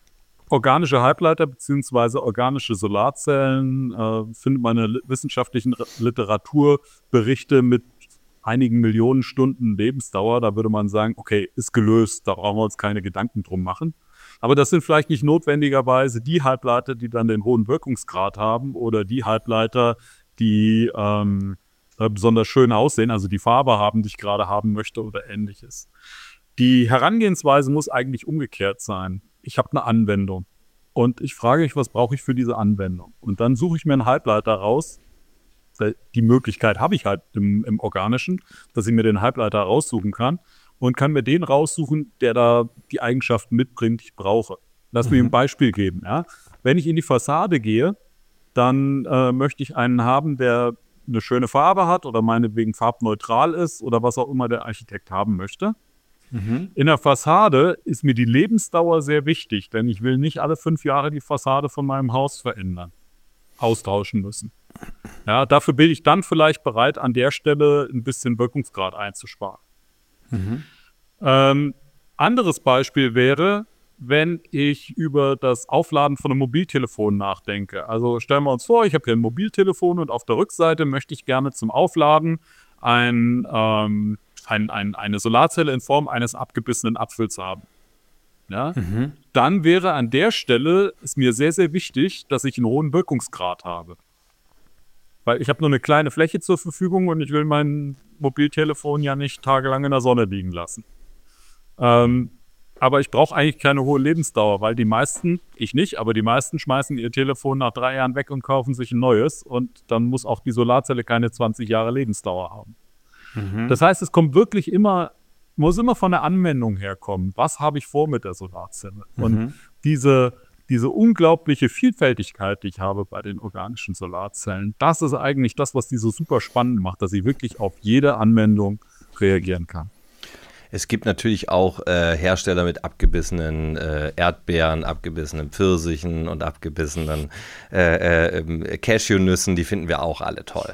organische Halbleiter bzw. organische Solarzellen äh, findet man in der wissenschaftlichen Literatur Berichte mit einigen Millionen Stunden Lebensdauer. Da würde man sagen, okay, ist gelöst, da brauchen wir uns keine Gedanken drum machen. Aber das sind vielleicht nicht notwendigerweise die Halbleiter, die dann den hohen Wirkungsgrad haben oder die Halbleiter, die ähm, besonders schön aussehen, also die Farbe haben, die ich gerade haben möchte oder ähnliches. Die Herangehensweise muss eigentlich umgekehrt sein. Ich habe eine Anwendung und ich frage mich, was brauche ich für diese Anwendung? Und dann suche ich mir einen Halbleiter raus. Die Möglichkeit habe ich halt im, im Organischen, dass ich mir den Halbleiter raussuchen kann und kann mir den raussuchen, der da die Eigenschaften mitbringt, die ich brauche. Lass mhm. mich ein Beispiel geben. Ja? Wenn ich in die Fassade gehe, dann äh, möchte ich einen haben, der eine schöne Farbe hat oder meinetwegen farbneutral ist oder was auch immer der Architekt haben möchte. Mhm. In der Fassade ist mir die Lebensdauer sehr wichtig, denn ich will nicht alle fünf Jahre die Fassade von meinem Haus verändern, austauschen müssen. Ja, dafür bin ich dann vielleicht bereit, an der Stelle ein bisschen Wirkungsgrad einzusparen. Mhm. Ähm, anderes Beispiel wäre, wenn ich über das Aufladen von einem Mobiltelefon nachdenke. Also stellen wir uns vor, ich habe hier ein Mobiltelefon und auf der Rückseite möchte ich gerne zum Aufladen ein, ähm, ein, ein, eine Solarzelle in Form eines abgebissenen Apfels haben. Ja? Mhm. Dann wäre an der Stelle es mir sehr, sehr wichtig, dass ich einen hohen Wirkungsgrad habe. Weil ich habe nur eine kleine Fläche zur Verfügung und ich will mein Mobiltelefon ja nicht tagelang in der Sonne liegen lassen. Ähm, aber ich brauche eigentlich keine hohe Lebensdauer, weil die meisten, ich nicht, aber die meisten schmeißen ihr Telefon nach drei Jahren weg und kaufen sich ein neues und dann muss auch die Solarzelle keine zwanzig Jahre Lebensdauer haben. Mhm. Das heißt, es kommt wirklich immer, muss immer von der Anwendung herkommen. Was habe ich vor mit der Solarzelle? Mhm. Und diese, diese unglaubliche Vielfältigkeit, die ich habe bei den organischen Solarzellen, das ist eigentlich das, was die so super spannend macht, dass sie wirklich auf jede Anwendung reagieren kann. Es gibt natürlich auch äh, Hersteller mit abgebissenen äh, Erdbeeren, abgebissenen Pfirsichen und abgebissenen äh, äh, Cashewnüssen, die finden wir auch alle toll.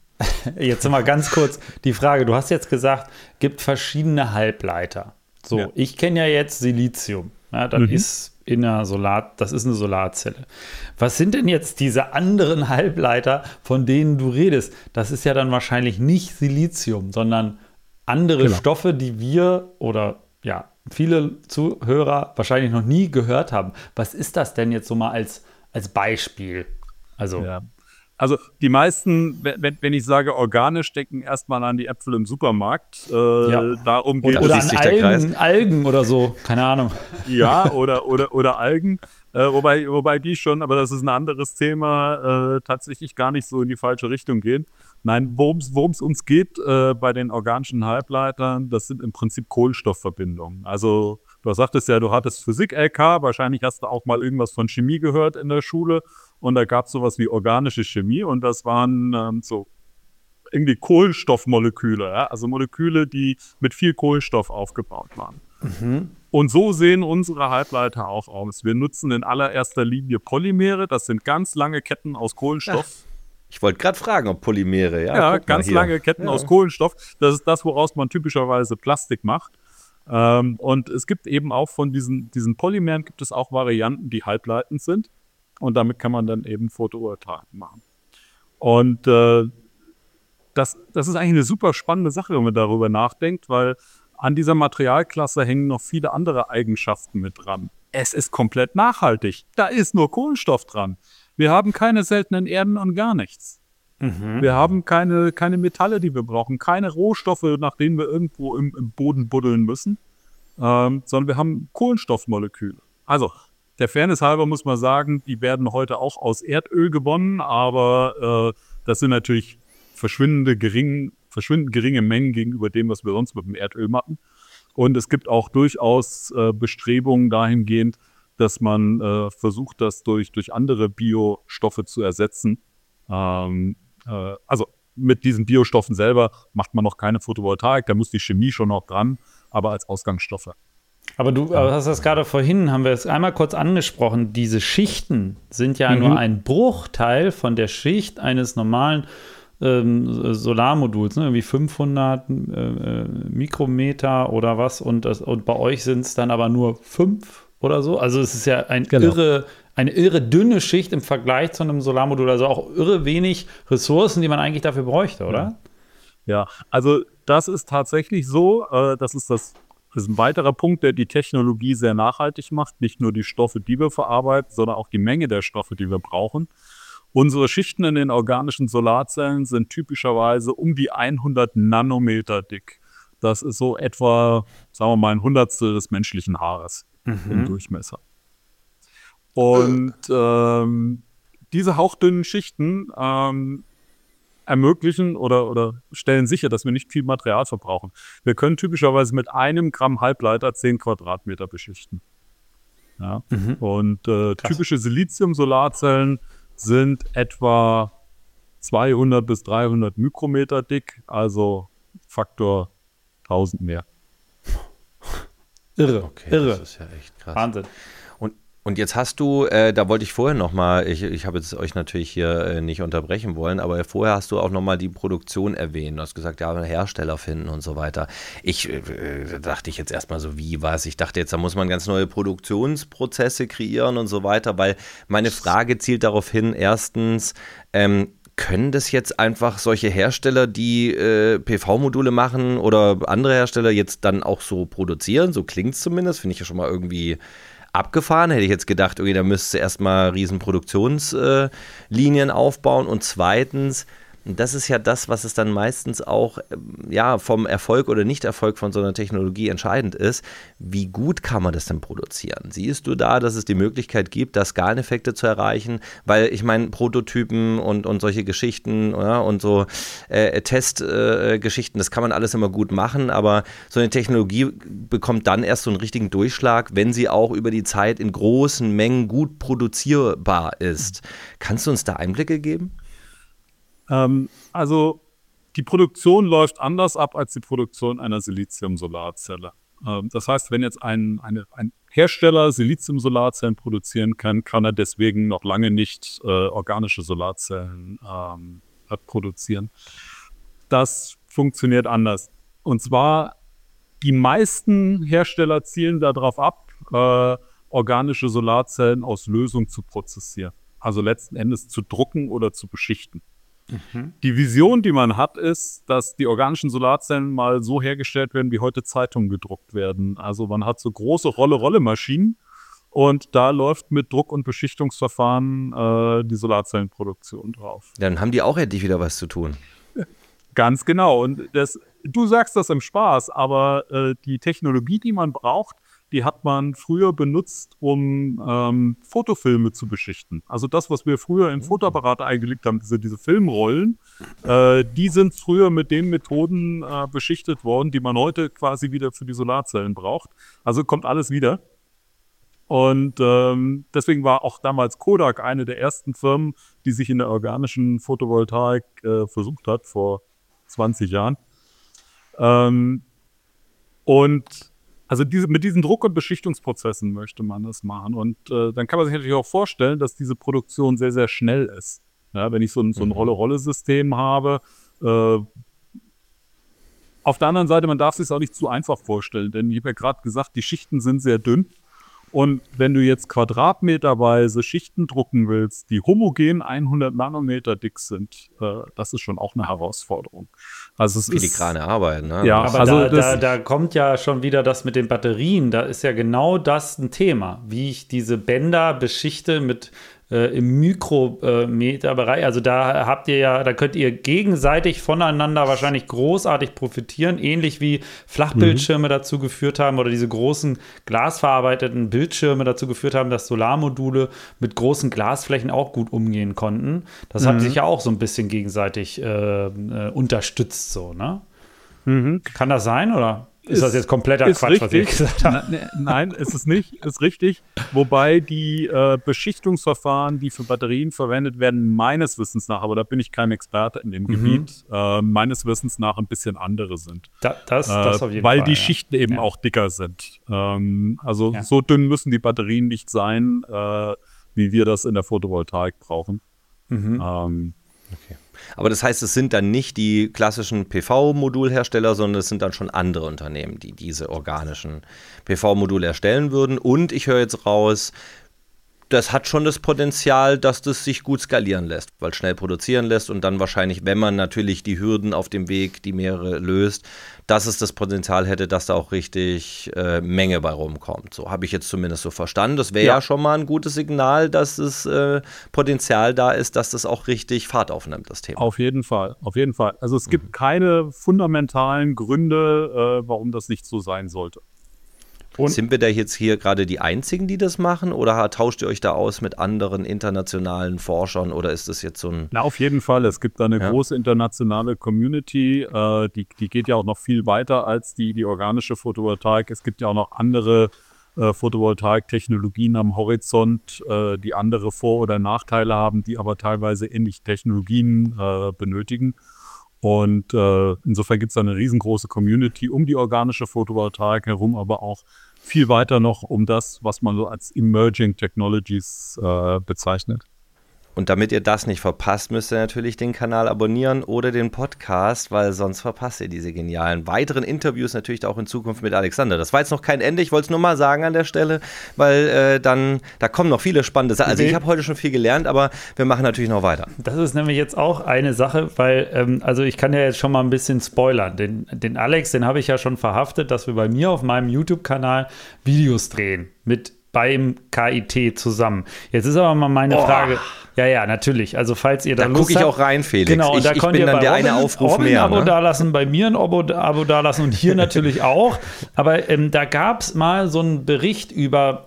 Jetzt mal ganz kurz die Frage, du hast jetzt gesagt, gibt verschiedene Halbleiter. So, ja. Ich kenne ja jetzt Silizium. Ja, das mhm. ist in einer Solar, das ist eine Solarzelle. Was sind denn jetzt diese anderen Halbleiter, von denen du redest? Das ist ja dann wahrscheinlich nicht Silizium, sondern andere genau. Stoffe, die wir oder ja, viele Zuhörer wahrscheinlich noch nie gehört haben. Was ist das denn jetzt so mal als, als Beispiel? Also, ja. also die meisten, wenn, wenn ich sage organisch, denken erstmal an die Äpfel im Supermarkt. Äh, ja. Darum geht oder es. Oder an Algen, Algen oder so, keine Ahnung. Ja, oder, oder, oder Algen. Äh, wobei, wobei die schon, aber das ist ein anderes Thema, äh, tatsächlich gar nicht so in die falsche Richtung gehen. Nein, worum es uns geht äh, bei den organischen Halbleitern, das sind im Prinzip Kohlenstoffverbindungen. Also du sagtest ja, du hattest Physik-L K, wahrscheinlich hast du auch mal irgendwas von Chemie gehört in der Schule und da gab es sowas wie organische Chemie und das waren ähm, so irgendwie Kohlenstoffmoleküle, ja? Also Moleküle, die mit viel Kohlenstoff aufgebaut waren. Mhm. Und so sehen unsere Halbleiter auch aus. Wir nutzen in allererster Linie Polymere, das sind ganz lange Ketten aus Kohlenstoff. Ach. Ich wollte gerade fragen, ob Polymere, ja. Ja, ganz lange Ketten ja. aus Kohlenstoff. Das ist das, woraus man typischerweise Plastik macht. Ähm, und es gibt eben auch von diesen, diesen Polymeren gibt es auch Varianten, die halbleitend sind. Und damit kann man dann eben Photovoltaik machen. Und äh, das, das ist eigentlich eine super spannende Sache, wenn man darüber nachdenkt, weil an dieser Materialklasse hängen noch viele andere Eigenschaften mit dran. Es ist komplett nachhaltig. Da ist nur Kohlenstoff dran. Wir haben keine seltenen Erden und gar nichts. Mhm. Wir haben keine, keine Metalle, die wir brauchen, keine Rohstoffe, nach denen wir irgendwo im, im Boden buddeln müssen, ähm, sondern wir haben Kohlenstoffmoleküle. Also, der Fairness halber muss man sagen, die werden heute auch aus Erdöl gewonnen, aber äh, das sind natürlich verschwindende gering, verschwindend geringe Mengen gegenüber dem, was wir sonst mit dem Erdöl machen. Und es gibt auch durchaus äh, Bestrebungen dahingehend, dass man äh, versucht, das durch, durch andere Biostoffe zu ersetzen. Ähm, äh, also mit diesen Biostoffen selber macht man noch keine Photovoltaik, da muss die Chemie schon noch dran, aber als Ausgangsstoffe. Aber du aber hast das gerade vorhin, haben wir es einmal kurz angesprochen, diese Schichten sind ja mhm. nur ein Bruchteil von der Schicht eines normalen ähm, Solarmoduls, ne? Irgendwie fünfhundert äh, Mikrometer oder was und, das, und bei euch sind es dann aber nur fünf oder so. Also es ist ja ein Genau. irre, eine irre dünne Schicht im Vergleich zu einem Solarmodul. Also auch irre wenig Ressourcen, die man eigentlich dafür bräuchte, oder? Ja, also das ist tatsächlich so. Äh, das ist das, das ist ein weiterer Punkt, der die Technologie sehr nachhaltig macht. Nicht nur die Stoffe, die wir verarbeiten, sondern auch die Menge der Stoffe, die wir brauchen. Unsere Schichten in den organischen Solarzellen sind typischerweise um die hundert Nanometer dick. Das ist so etwa, sagen wir mal, ein Hundertstel des menschlichen Haares im Durchmesser. Und ähm, diese hauchdünnen Schichten ähm, ermöglichen oder, oder stellen sicher, dass wir nicht viel Material verbrauchen. Wir können typischerweise mit einem Gramm Halbleiter zehn Quadratmeter beschichten. Ja? Mhm. Und äh, typische Silizium-Solarzellen sind etwa zweihundert bis dreihundert Mikrometer dick, also Faktor tausend mehr. Irre, Okay, irre. das ist ja echt krass. Wahnsinn. Und, und jetzt hast du, äh, da wollte ich vorher nochmal, ich, ich habe jetzt euch natürlich hier äh, nicht unterbrechen wollen, aber vorher hast du auch nochmal die Produktion erwähnt. Du hast gesagt, ja, Hersteller finden und so weiter. Ich äh, dachte ich jetzt erstmal so, wie was? Ich dachte jetzt, da muss man ganz neue Produktionsprozesse kreieren und so weiter, weil meine Frage zielt darauf hin, erstens, ähm, können das jetzt einfach solche Hersteller, die äh, P V-Module machen oder andere Hersteller jetzt dann auch so produzieren? So klingt es zumindest, finde ich ja schon mal irgendwie abgefahren. Hätte ich jetzt gedacht, okay, da müsste erstmal riesen Produktionslinien äh, aufbauen. Und zweitens, das ist ja das, was es dann meistens auch ähm, ja, vom Erfolg oder Nicht-Erfolg von so einer Technologie entscheidend ist. Wie gut kann man das denn produzieren? Siehst du da, dass es die Möglichkeit gibt, da Skaleneffekte zu erreichen? Weil ich meine, Prototypen und, und solche Geschichten ja, und so äh, Testgeschichten, äh, das kann man alles immer gut machen, aber so eine Technologie bekommt dann erst so einen richtigen Durchschlag, wenn sie auch über die Zeit in großen Mengen gut produzierbar ist. Kannst du uns da Einblicke geben? Ähm, also die Produktion läuft anders ab als die Produktion einer Silizium-Solarzelle. Ähm, das heißt, wenn jetzt ein, eine, ein Hersteller Silizium-Solarzellen produzieren kann, kann er deswegen noch lange nicht äh, organische Solarzellen ähm, produzieren. Das funktioniert anders. Und zwar, die meisten Hersteller zielen darauf ab, äh, organische Solarzellen aus Lösung zu prozessieren. Also letzten Endes zu drucken oder zu beschichten. Mhm. Die Vision, die man hat, ist, dass die organischen Solarzellen mal so hergestellt werden, wie heute Zeitungen gedruckt werden. Also man hat so große Rolle-Rolle-Maschinen und da läuft mit Druck- und Beschichtungsverfahren äh, die Solarzellenproduktion drauf. Dann haben die auch endlich wieder was zu tun. Ganz genau. Und das, du sagst das im Spaß, aber äh, die Technologie, die man braucht, die hat man früher benutzt, um ähm, Fotofilme zu beschichten. Also das, was wir früher in Fotoapparate eingelegt haben, diese, diese Filmrollen, äh, die sind früher mit den Methoden äh, beschichtet worden, die man heute quasi wieder für die Solarzellen braucht. Also kommt alles wieder. Und ähm, deswegen war auch damals Kodak eine der ersten Firmen, die sich in der organischen Photovoltaik äh, versucht hat, vor zwanzig Jahren. Ähm, und Also diese, mit diesen Druck- und Beschichtungsprozessen möchte man das machen. Und äh, dann kann man sich natürlich auch vorstellen, dass diese Produktion sehr, sehr schnell ist. Ja, wenn ich so ein, so ein Rolle-Rolle-System habe. Äh, auf der anderen Seite, man darf es sich auch nicht zu einfach vorstellen, denn ich habe ja gerade gesagt, die Schichten sind sehr dünn. Und wenn du jetzt quadratmeterweise Schichten drucken willst, die homogen hundert Nanometer dick sind, äh, das ist schon auch eine Herausforderung. Also es Filigrane ist, Arbeit, ne? Ja, aber also da, das, da, da kommt ja schon wieder das mit den Batterien. Da ist ja genau das ein Thema, wie ich diese Bänder beschichte mit äh, im Mikrometerbereich. Also da habt ihr ja, da könnt ihr gegenseitig voneinander wahrscheinlich großartig profitieren, ähnlich wie Flachbildschirme mhm. dazu geführt haben oder diese großen glasverarbeiteten Bildschirme dazu geführt haben, dass Solarmodule mit großen Glasflächen auch gut umgehen konnten. Das mhm. hat sich ja auch so ein bisschen gegenseitig äh, äh, unterstützt, so, ne? Mhm. Kann das sein, oder? Ist, ist das jetzt kompletter Quatsch, richtig, was ihr gesagt habt? Nein, ist es nicht, ist richtig. Wobei die äh, Beschichtungsverfahren, die für Batterien verwendet werden, meines Wissens nach, aber da bin ich kein Experte in dem mhm. Gebiet, äh, meines Wissens nach ein bisschen andere sind. Da, das, das auf jeden äh, weil Fall, die ja. Schichten eben ja. auch dicker sind. Ähm, also ja. so dünn müssen die Batterien nicht sein, äh, wie wir das in der Photovoltaik brauchen. Mhm. Ähm, Okay. Aber das heißt, es sind dann nicht die klassischen P V-Modulhersteller, sondern es sind dann schon andere Unternehmen, die diese organischen P V-Module erstellen würden. Und ich höre jetzt raus, das hat schon das Potenzial, dass das sich gut skalieren lässt, weil schnell produzieren lässt und dann wahrscheinlich, wenn man natürlich die Hürden auf dem Weg, die mehrere löst, dass es das Potenzial hätte, dass da auch richtig äh, Menge bei rumkommt. So habe ich jetzt zumindest so verstanden. Das wäre ja. ja schon mal ein gutes Signal, dass es äh, Potenzial da ist, dass das auch richtig Fahrt aufnimmt, das Thema. Auf jeden Fall, auf jeden Fall. Also es gibt mhm. keine fundamentalen Gründe, äh, warum das nicht so sein sollte. Und sind wir da jetzt hier gerade die Einzigen, die das machen, oder tauscht ihr euch da aus mit anderen internationalen Forschern, oder ist das jetzt so ein... Na, auf jeden Fall. Es gibt da eine ja. große internationale Community, äh, die, die geht ja auch noch viel weiter als die, die organische Photovoltaik. Es gibt ja auch noch andere äh, Photovoltaik-Technologien am Horizont, äh, die andere Vor- oder Nachteile haben, die aber teilweise ähnliche Technologien äh, benötigen. Und äh, insofern gibt es da eine riesengroße Community um die organische Photovoltaik herum, aber auch viel weiter noch um das, was man so als Emerging Technologies äh, bezeichnet. Und damit ihr das nicht verpasst, müsst ihr natürlich den Kanal abonnieren oder den Podcast, weil sonst verpasst ihr diese genialen weiteren Interviews natürlich auch in Zukunft mit Alexander. Das war jetzt noch kein Ende, ich wollte es nur mal sagen an der Stelle, weil äh, dann, da kommen noch viele spannende Sachen. Also ich habe heute schon viel gelernt, aber wir machen natürlich noch weiter. Das ist nämlich jetzt auch eine Sache, weil, ähm, also ich kann ja jetzt schon mal ein bisschen spoilern. Den, den Alex, den habe ich ja schon verhaftet, dass wir bei mir auf meinem YouTube-Kanal Videos drehen mit beim K I T zusammen. Jetzt ist aber mal meine oh. Frage. Ja, ja, natürlich. Also falls ihr da, da Lust habt. Da gucke ich auch rein, Felix. Genau, und ich, da ich könnt bin ihr dann bei der Robin, eine Aufruf Robin mehr. ein Abo ne? dalassen, bei mir ein Abo, Abo dalassen und hier natürlich auch. Aber ähm, da gab es mal so einen Bericht über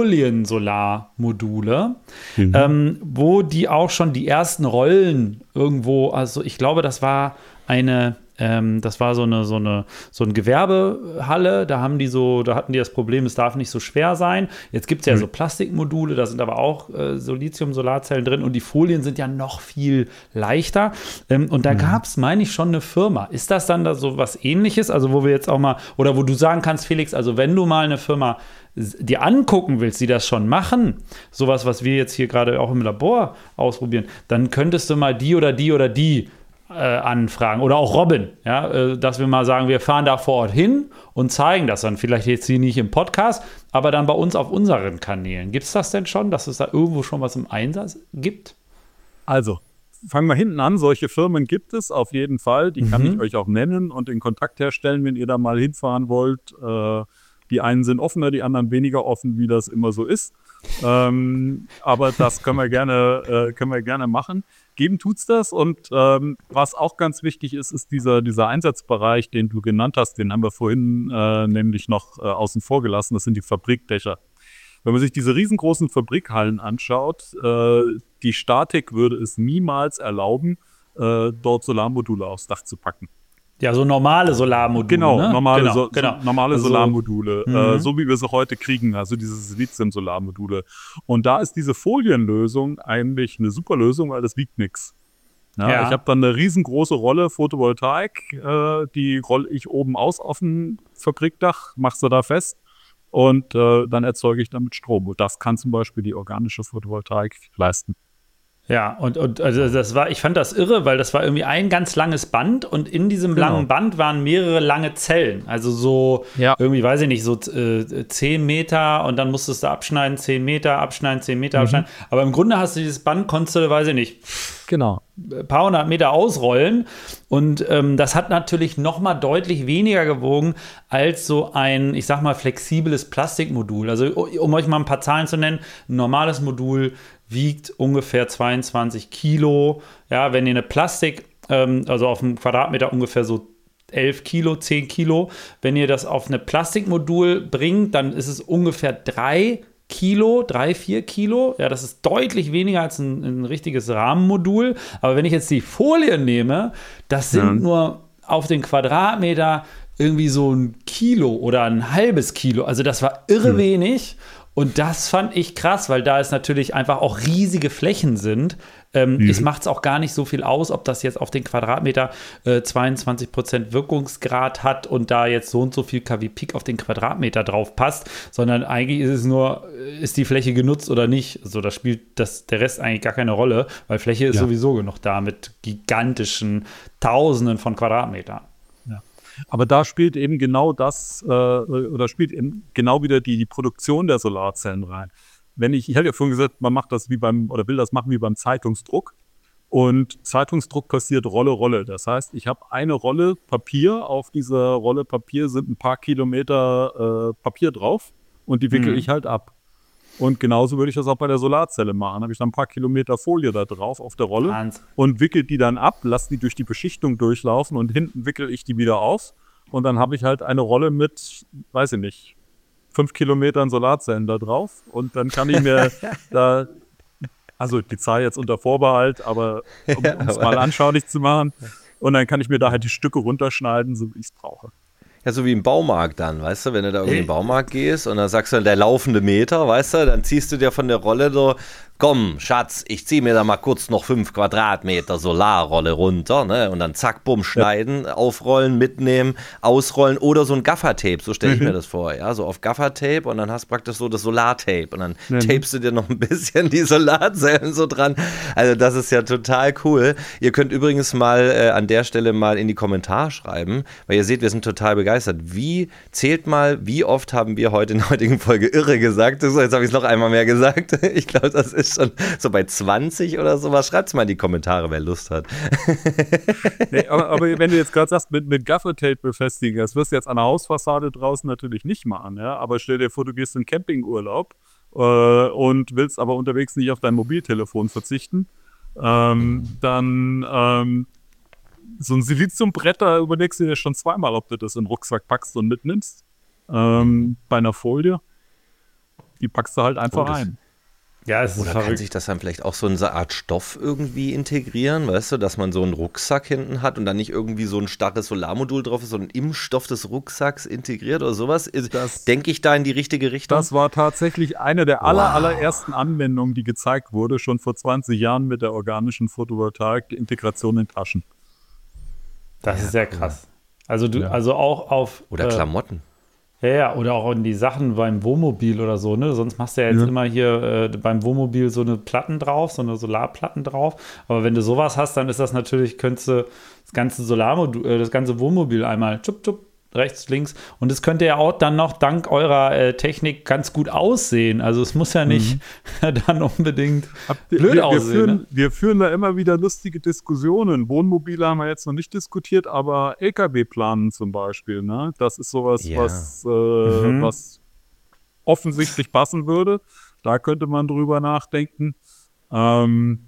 Folien-Solarmodule, mhm. ähm, wo die auch schon die ersten Rollen irgendwo, also ich glaube, das war eine Ähm, das war so eine, so eine, so eine Gewerbehalle, da haben die so, da hatten die das Problem, es darf nicht so schwer sein. Jetzt gibt es ja mhm. so Plastikmodule, da sind aber auch äh, so Lithium-Solarzellen drin und die Folien sind ja noch viel leichter. Ähm, und da mhm. gab es, meine ich, schon eine Firma. Ist das dann da so was Ähnliches? Also wo wir jetzt auch mal, oder wo du sagen kannst, Felix, also wenn du mal eine Firma dir angucken willst, die das schon machen, sowas, was wir jetzt hier gerade auch im Labor ausprobieren, dann könntest du mal die oder die oder die Äh, anfragen oder auch Robin, ja, äh, dass wir mal sagen, wir fahren da vor Ort hin und zeigen das dann, vielleicht jetzt hier nicht im Podcast, aber dann bei uns auf unseren Kanälen. Gibt es das denn schon, dass es da irgendwo schon was im Einsatz gibt? Also, fangen wir hinten an, solche Firmen gibt es auf jeden Fall, die mhm. kann ich euch auch nennen und den Kontakt herstellen, wenn ihr da mal hinfahren wollt. Äh, die einen sind offener, die anderen weniger offen, wie das immer so ist. ähm, aber das können wir gerne, äh, können wir gerne machen. Geben tut's das und ähm, was auch ganz wichtig ist, ist dieser, dieser Einsatzbereich, den du genannt hast, den haben wir vorhin äh, nämlich noch äh, außen vor gelassen, das sind die Fabrikdächer. Wenn man sich diese riesengroßen Fabrikhallen anschaut, äh, die Statik würde es niemals erlauben, äh, dort Solarmodule aufs Dach zu packen. Ja, so normale Solarmodule. Genau, ne? normale, genau, so, genau. So, normale also, Solarmodule, mhm. äh, so wie wir sie heute kriegen, also diese Silizium-Solarmodule. Und da ist diese Folienlösung eigentlich eine super Lösung, weil das wiegt nichts. Ja, ja. Ich habe dann eine riesengroße Rolle Photovoltaik, äh, die rolle ich oben aus auf dem Fabrikdach, mache sie da fest und äh, dann erzeuge ich damit Strom. Und das kann zum Beispiel die organische Photovoltaik leisten. Ja, und, und also das war, ich fand das irre, weil das war irgendwie ein ganz langes Band und in diesem genau. langen Band waren mehrere lange Zellen. Also so, ja. irgendwie, weiß ich nicht, so äh, zehn Meter und dann musstest du abschneiden, zehn Meter, abschneiden, zehn Meter, mhm. abschneiden. Aber im Grunde hast du dieses Band, konntest du, weiß ich nicht, genau. ein paar hundert Meter ausrollen. Und ähm, das hat natürlich noch mal deutlich weniger gewogen als so ein, ich sag mal, flexibles Plastikmodul. Also um euch mal ein paar Zahlen zu nennen, ein normales Modul wiegt ungefähr zweiundzwanzig Kilo. Ja, wenn ihr eine Plastik, ähm, also auf einem Quadratmeter ungefähr so elf Kilo, zehn Kilo. Wenn ihr das auf eine Plastikmodul bringt, dann ist es ungefähr drei Kilo, drei, vier Kilo. Ja, das ist deutlich weniger als ein, ein richtiges Rahmenmodul. Aber wenn ich jetzt die Folien nehme, das sind ja. nur auf den Quadratmeter irgendwie so ein Kilo oder ein halbes Kilo. Also das war irre hm. wenig. Und das fand ich krass, weil da es natürlich einfach auch riesige Flächen sind, Ähm, Mhm. Es macht es auch gar nicht so viel aus, ob das jetzt auf den Quadratmeter äh, zweiundzwanzig Prozent Wirkungsgrad hat und da jetzt so und so viel kW Peak auf den Quadratmeter drauf passt, sondern eigentlich ist es nur, ist die Fläche genutzt oder nicht. Also da spielt das, der Rest eigentlich gar keine Rolle, weil Fläche ist Ja. sowieso genug da mit gigantischen Tausenden von Quadratmetern. Aber da spielt eben genau das, äh, oder spielt eben genau wieder die, die Produktion der Solarzellen rein. Wenn ich, ich hatte ja vorhin gesagt, man macht das wie beim, oder will das machen wie beim Zeitungsdruck. Und Zeitungsdruck passiert Rolle, Rolle. Das heißt, ich habe eine Rolle Papier, auf dieser Rolle Papier sind ein paar Kilometer äh, Papier drauf und die wickel Mhm. ich halt ab. Und genauso würde ich das auch bei der Solarzelle machen. Habe ich dann ein paar Kilometer Folie da drauf auf der Rolle Wahnsinn. und wickel die dann ab, lasse die durch die Beschichtung durchlaufen und hinten wickel ich die wieder aus. Und dann habe ich halt eine Rolle mit, weiß ich nicht, fünf Kilometern Solarzellen da drauf. Und dann kann ich mir da, also die Zahl jetzt unter Vorbehalt, aber um Ja, es aber- mal anschaulich zu machen. Und dann kann ich mir da halt die Stücke runterschneiden, so wie ich es brauche. Ja, so wie im Baumarkt dann, weißt du, wenn du da irgendwie im Baumarkt gehst und dann sagst du, der laufende Meter, weißt du, dann ziehst du dir von der Rolle so, komm, Schatz, ich zieh mir da mal kurz noch fünf Quadratmeter Solarrolle runter, ne, und dann zack, bumm, schneiden, aufrollen, mitnehmen, ausrollen oder so ein Gaffertape, so stelle ich Mhm. mir das vor, ja, so auf Gaffertape und dann hast du praktisch so das Solartape und dann Mhm. tapest du dir noch ein bisschen die Solarzellen so dran, also das ist ja total cool. Ihr könnt übrigens mal äh, an der Stelle mal in die Kommentare schreiben, weil ihr seht, wir sind total begeistert. Wie, zählt mal, wie oft haben wir heute in der heutigen Folge irre gesagt? So, jetzt habe ich es noch einmal mehr gesagt. Ich glaube, das ist schon so bei zwanzig oder sowas. Schreibt es mal in die Kommentare, wer Lust hat. Nee, aber, aber wenn du jetzt gerade sagst, mit, mit Gaffertape befestigen, das wirst du jetzt an der Hausfassade draußen natürlich nicht machen, ja. Aber stell dir vor, du gehst in Campingurlaub äh, und willst aber unterwegs nicht auf dein Mobiltelefon verzichten. Ähm, dann ähm, so ein Siliziumbrett, da überlegst du dir schon zweimal, ob du das in den Rucksack packst und mitnimmst. Ähm, bei einer Folie. Die packst du halt einfach Oh, das- rein. Ja, es ist Oder kann verrückt. sich das dann vielleicht auch so in so eine Art Stoff irgendwie integrieren, weißt du, dass man so einen Rucksack hinten hat und dann nicht irgendwie so ein starres Solarmodul drauf ist, sondern im Stoff des Rucksacks integriert oder sowas? Das- Denke ich da in die richtige Richtung? Das war tatsächlich eine der aller, Wow. allerersten Anwendungen, die gezeigt wurde, schon vor zwanzig Jahren mit der organischen Photovoltaik, Integration in Taschen. Das ist sehr krass. Also du, Ja. also auch auf Oder äh, Klamotten. Ja, ja, oder auch in die Sachen beim Wohnmobil oder so, ne? Sonst machst du ja jetzt Ja. immer hier äh, beim Wohnmobil so eine Platten drauf, so eine Solarplatten drauf. Aber wenn du sowas hast, dann ist das natürlich, könntest du das ganze Solarmodul, äh, das ganze Wohnmobil einmal tschupp, tschupp, rechts, links. Und es könnte ja auch dann noch dank eurer äh, Technik ganz gut aussehen. Also es muss ja nicht dann unbedingt Wir- blöd wir, wir, aussehen. führen, Ne? wir führen da immer wieder lustige Diskussionen. Wohnmobile haben wir jetzt noch nicht diskutiert, aber L K W-Planen zum Beispiel, ne? Das ist sowas, Ja. was, äh, Mhm. was offensichtlich passen würde. Da könnte man drüber nachdenken. Ähm,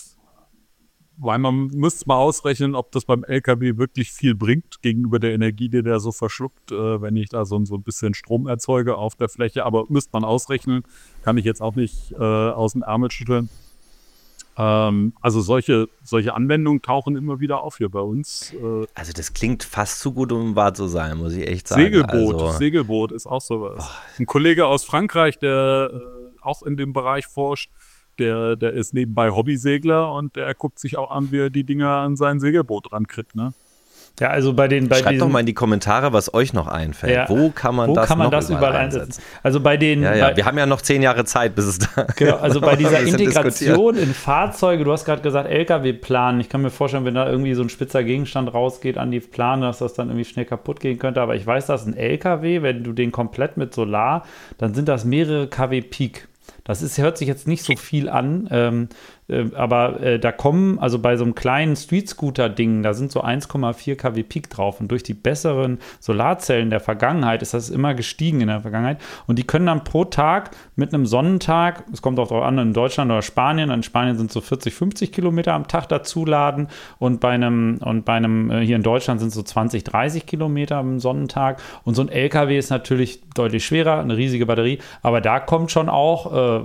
weil man müsste mal ausrechnen, ob das beim L K W wirklich viel bringt gegenüber der Energie, die der so verschluckt, äh, wenn ich da so, so ein bisschen Strom erzeuge auf der Fläche. Aber müsste man ausrechnen, kann ich jetzt auch nicht äh, aus dem Ärmel schütteln. Ähm, also solche, solche Anwendungen tauchen immer wieder auf hier bei uns. Äh, Also das klingt fast zu gut, um wahr zu sein, muss ich echt sagen. Segelboot, Also, Segelboot ist auch sowas. Ein Kollege aus Frankreich, der äh, auch in dem Bereich forscht, der, der ist nebenbei Hobbysegler und der guckt sich auch an, wie er die Dinger an sein Segelboot rankriegt, ne? Ja, also bei den bei schreibt diesen, doch mal in die Kommentare, was euch noch einfällt. Ja. Wo kann man wo das kann man noch das überall einsetzen? Also bei den Ja, ja, bei, wir haben ja noch zehn Jahre Zeit, bis es da Genau, also bei dieser ein bisschen Integration in Fahrzeuge, du hast gerade gesagt, L K W-Planen. Ich kann mir vorstellen, wenn da irgendwie so ein spitzer Gegenstand rausgeht an die Plane, dass das dann irgendwie schnell kaputt gehen könnte. Aber ich weiß, dass ein L K W, wenn du den komplett mit Solar, dann sind das mehrere kW Peak. Das ist, hört sich jetzt nicht so viel an, ähm, äh, aber äh, da kommen, also bei so einem kleinen Street-Scooter-Ding, da sind so eins Komma vier kW Peak drauf und durch die besseren Solarzellen der Vergangenheit ist das immer gestiegen in der Vergangenheit und die können dann pro Tag mit einem Sonnentag, es kommt auch darauf an, in Deutschland oder Spanien, in Spanien sind es so vierzig, fünfzig Kilometer am Tag dazuladen und bei einem, und bei einem äh, hier in Deutschland sind es so zwanzig, dreißig Kilometer am Sonnentag und so ein L K W ist natürlich deutlich schwerer, eine riesige Batterie, aber da kommt schon auch äh, was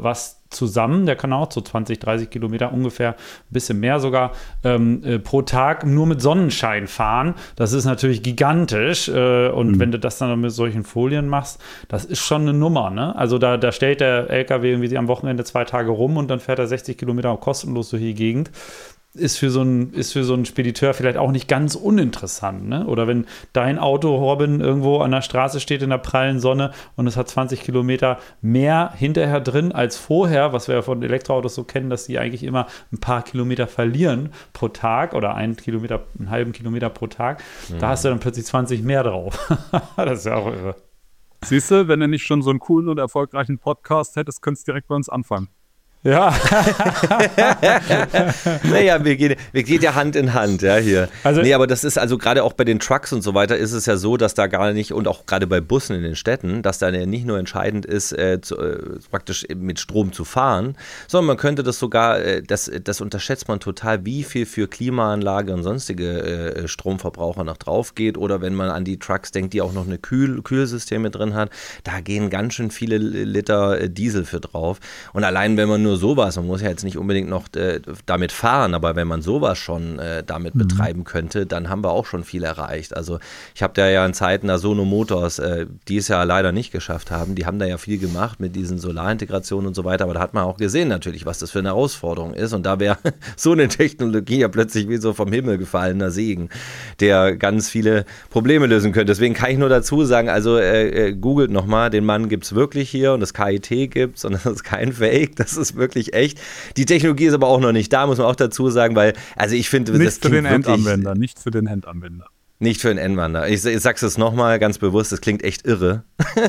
zusammen, der kann auch so zwanzig, dreißig Kilometer ungefähr, ein bisschen mehr sogar, ähm, äh, pro Tag nur mit Sonnenschein fahren. Das ist natürlich gigantisch. Äh, und mhm. wenn du das dann mit solchen Folien machst, das ist schon eine Nummer. Ne? Also da, da stellt der L K W irgendwie am Wochenende zwei Tage rum und dann fährt er sechzig Kilometer kostenlos durch die Gegend. Ist für, so ein, ist für so einen Spediteur vielleicht auch nicht ganz uninteressant. Ne? Oder wenn dein Auto, Robin, irgendwo an der Straße steht in der prallen Sonne und es hat zwanzig Kilometer mehr hinterher drin als vorher, was wir ja von Elektroautos so kennen, dass die eigentlich immer ein paar Kilometer verlieren pro Tag oder einen Kilometer, einen halben Kilometer pro Tag, mhm. da hast du dann plötzlich zwanzig mehr drauf. Das ist ja auch irre. Siehst du, wenn du nicht schon so einen coolen und erfolgreichen Podcast hättest, könntest du direkt bei uns anfangen. Ja. Naja, wir gehen, wir gehen ja Hand in Hand, ja, hier. Also, nee, aber das ist also gerade auch bei den Trucks und so weiter ist es ja so, dass da gar nicht, und auch gerade bei Bussen in den Städten, dass da ja nicht nur entscheidend ist, äh, zu, äh, praktisch mit Strom zu fahren, sondern man könnte das sogar, äh, das, das unterschätzt man total, wie viel für Klimaanlage und sonstige äh, Stromverbraucher noch drauf geht. Oder wenn man an die Trucks denkt, die auch noch eine Kühl, Kühlsysteme drin hat, da gehen ganz schön viele Liter äh, Diesel für drauf. Und allein wenn man nur sowas, man muss ja jetzt nicht unbedingt noch äh, damit fahren, aber wenn man sowas schon äh, damit mhm. betreiben könnte, dann haben wir auch schon viel erreicht. Also ich habe da ja in Zeiten der Sono Motors, äh, die es ja leider nicht geschafft haben, die haben da ja viel gemacht mit diesen Solarintegrationen und so weiter, aber da hat man auch gesehen natürlich, was das für eine Herausforderung ist, und da wäre so eine Technologie ja plötzlich wie so vom Himmel gefallener Segen, der ganz viele Probleme lösen könnte. Deswegen kann ich nur dazu sagen, also äh, äh, googelt nochmal, den Mann gibt es wirklich hier und das K I T gibt es und das ist kein Fake, das ist wirklich echt. Die Technologie ist aber auch noch nicht da, muss man auch dazu sagen, weil, also ich finde, nicht das für den Endanwender, nicht für den Endanwender. Nicht für den Endanwender. Ich, ich sag's es nochmal ganz bewusst, das klingt echt irre.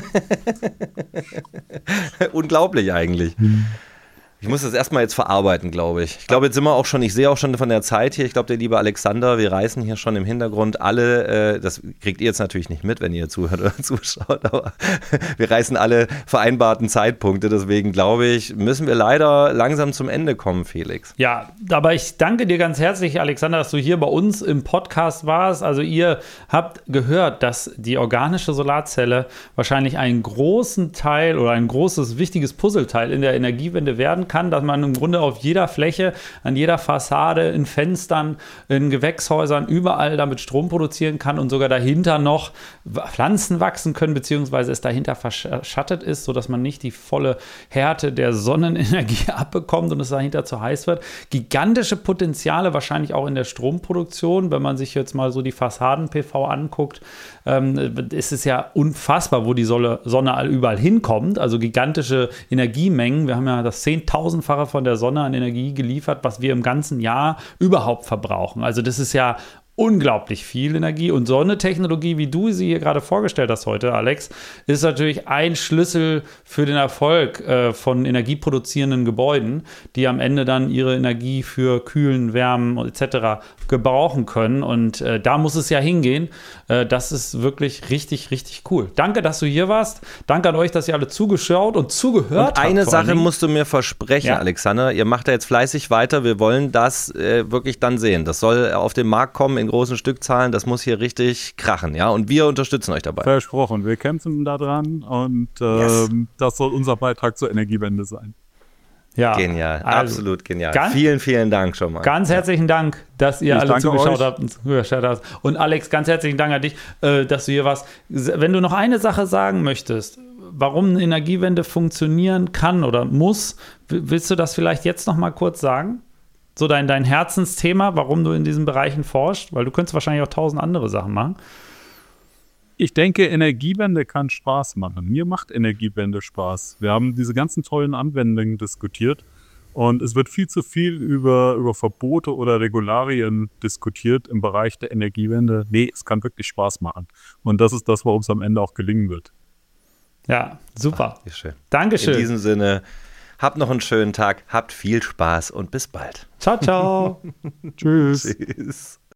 Unglaublich eigentlich. Hm. Ich muss das erstmal jetzt verarbeiten, glaube ich. Ich glaube, jetzt sind wir auch schon, ich sehe auch schon von der Zeit hier, ich glaube, der liebe Alexander, wir reißen hier schon im Hintergrund alle, äh, das kriegt ihr jetzt natürlich nicht mit, wenn ihr zuhört oder zuschaut, aber wir reißen alle vereinbarten Zeitpunkte, deswegen glaube ich, müssen wir leider langsam zum Ende kommen, Felix. Ja, aber ich danke dir ganz herzlich, Alexander, dass du hier bei uns im Podcast warst. Also ihr habt gehört, dass die organische Solarzelle wahrscheinlich einen großen Teil oder ein großes, wichtiges Puzzleteil in der Energiewende werden kann, dass man im Grunde auf jeder Fläche, an jeder Fassade, in Fenstern, in Gewächshäusern, überall damit Strom produzieren kann und sogar dahinter noch Pflanzen wachsen können, beziehungsweise es dahinter verschattet ist, sodass man nicht die volle Härte der Sonnenenergie abbekommt und es dahinter zu heiß wird. Gigantische Potenziale wahrscheinlich auch in der Stromproduktion, wenn man sich jetzt mal so die Fassaden-P V anguckt, ähm, ist es ja unfassbar, wo die Sonne, Sonne überall hinkommt, also gigantische Energiemengen. Wir haben ja das zehntausendfache von der Sonne an Energie geliefert, was wir im ganzen Jahr überhaupt verbrauchen. Also das ist ja unglaublich viel Energie, und so eine Technologie, wie du sie hier gerade vorgestellt hast heute, Alex, ist natürlich ein Schlüssel für den Erfolg äh, von energieproduzierenden Gebäuden, die am Ende dann ihre Energie für Kühlen, Wärmen et cetera gebrauchen können, und äh, da muss es ja hingehen. Äh, das ist wirklich richtig, richtig cool. Danke, dass du hier warst. Danke an euch, dass ihr alle zugeschaut und zugehört und habt. Eine Sache musst du mir versprechen, ja. Alexander, ihr macht da jetzt fleißig weiter, wir wollen das äh, wirklich dann sehen. Das soll auf den Markt kommen in großen Stückzahlen, das muss hier richtig krachen, ja, und wir unterstützen euch dabei. Versprochen, wir kämpfen da dran und äh, yes. das soll unser Beitrag zur Energiewende sein. Ja, genial, also absolut genial. Ganz, vielen, vielen Dank schon mal. Ganz herzlichen Dank, dass ihr ich alle zugeschaut euch. habt und zugeschaut habt. Und Alex, ganz herzlichen Dank an dich, äh, dass du hier warst. Wenn du noch eine Sache sagen möchtest, warum eine Energiewende funktionieren kann oder muss, willst du das vielleicht jetzt noch mal kurz sagen? So dein, dein Herzensthema, warum du in diesen Bereichen forschst? Weil du könntest wahrscheinlich auch tausend andere Sachen machen. Ich denke, Energiewende kann Spaß machen. Mir macht Energiewende Spaß. Wir haben diese ganzen tollen Anwendungen diskutiert und es wird viel zu viel über, über Verbote oder Regularien diskutiert im Bereich der Energiewende. Nee, es kann wirklich Spaß machen. Und das ist das, worum es am Ende auch gelingen wird. Ja, super. Ach, wie schön. Dankeschön. In diesem Sinne, habt noch einen schönen Tag, habt viel Spaß und bis bald. Ciao, ciao. Tschüss. Tschüss.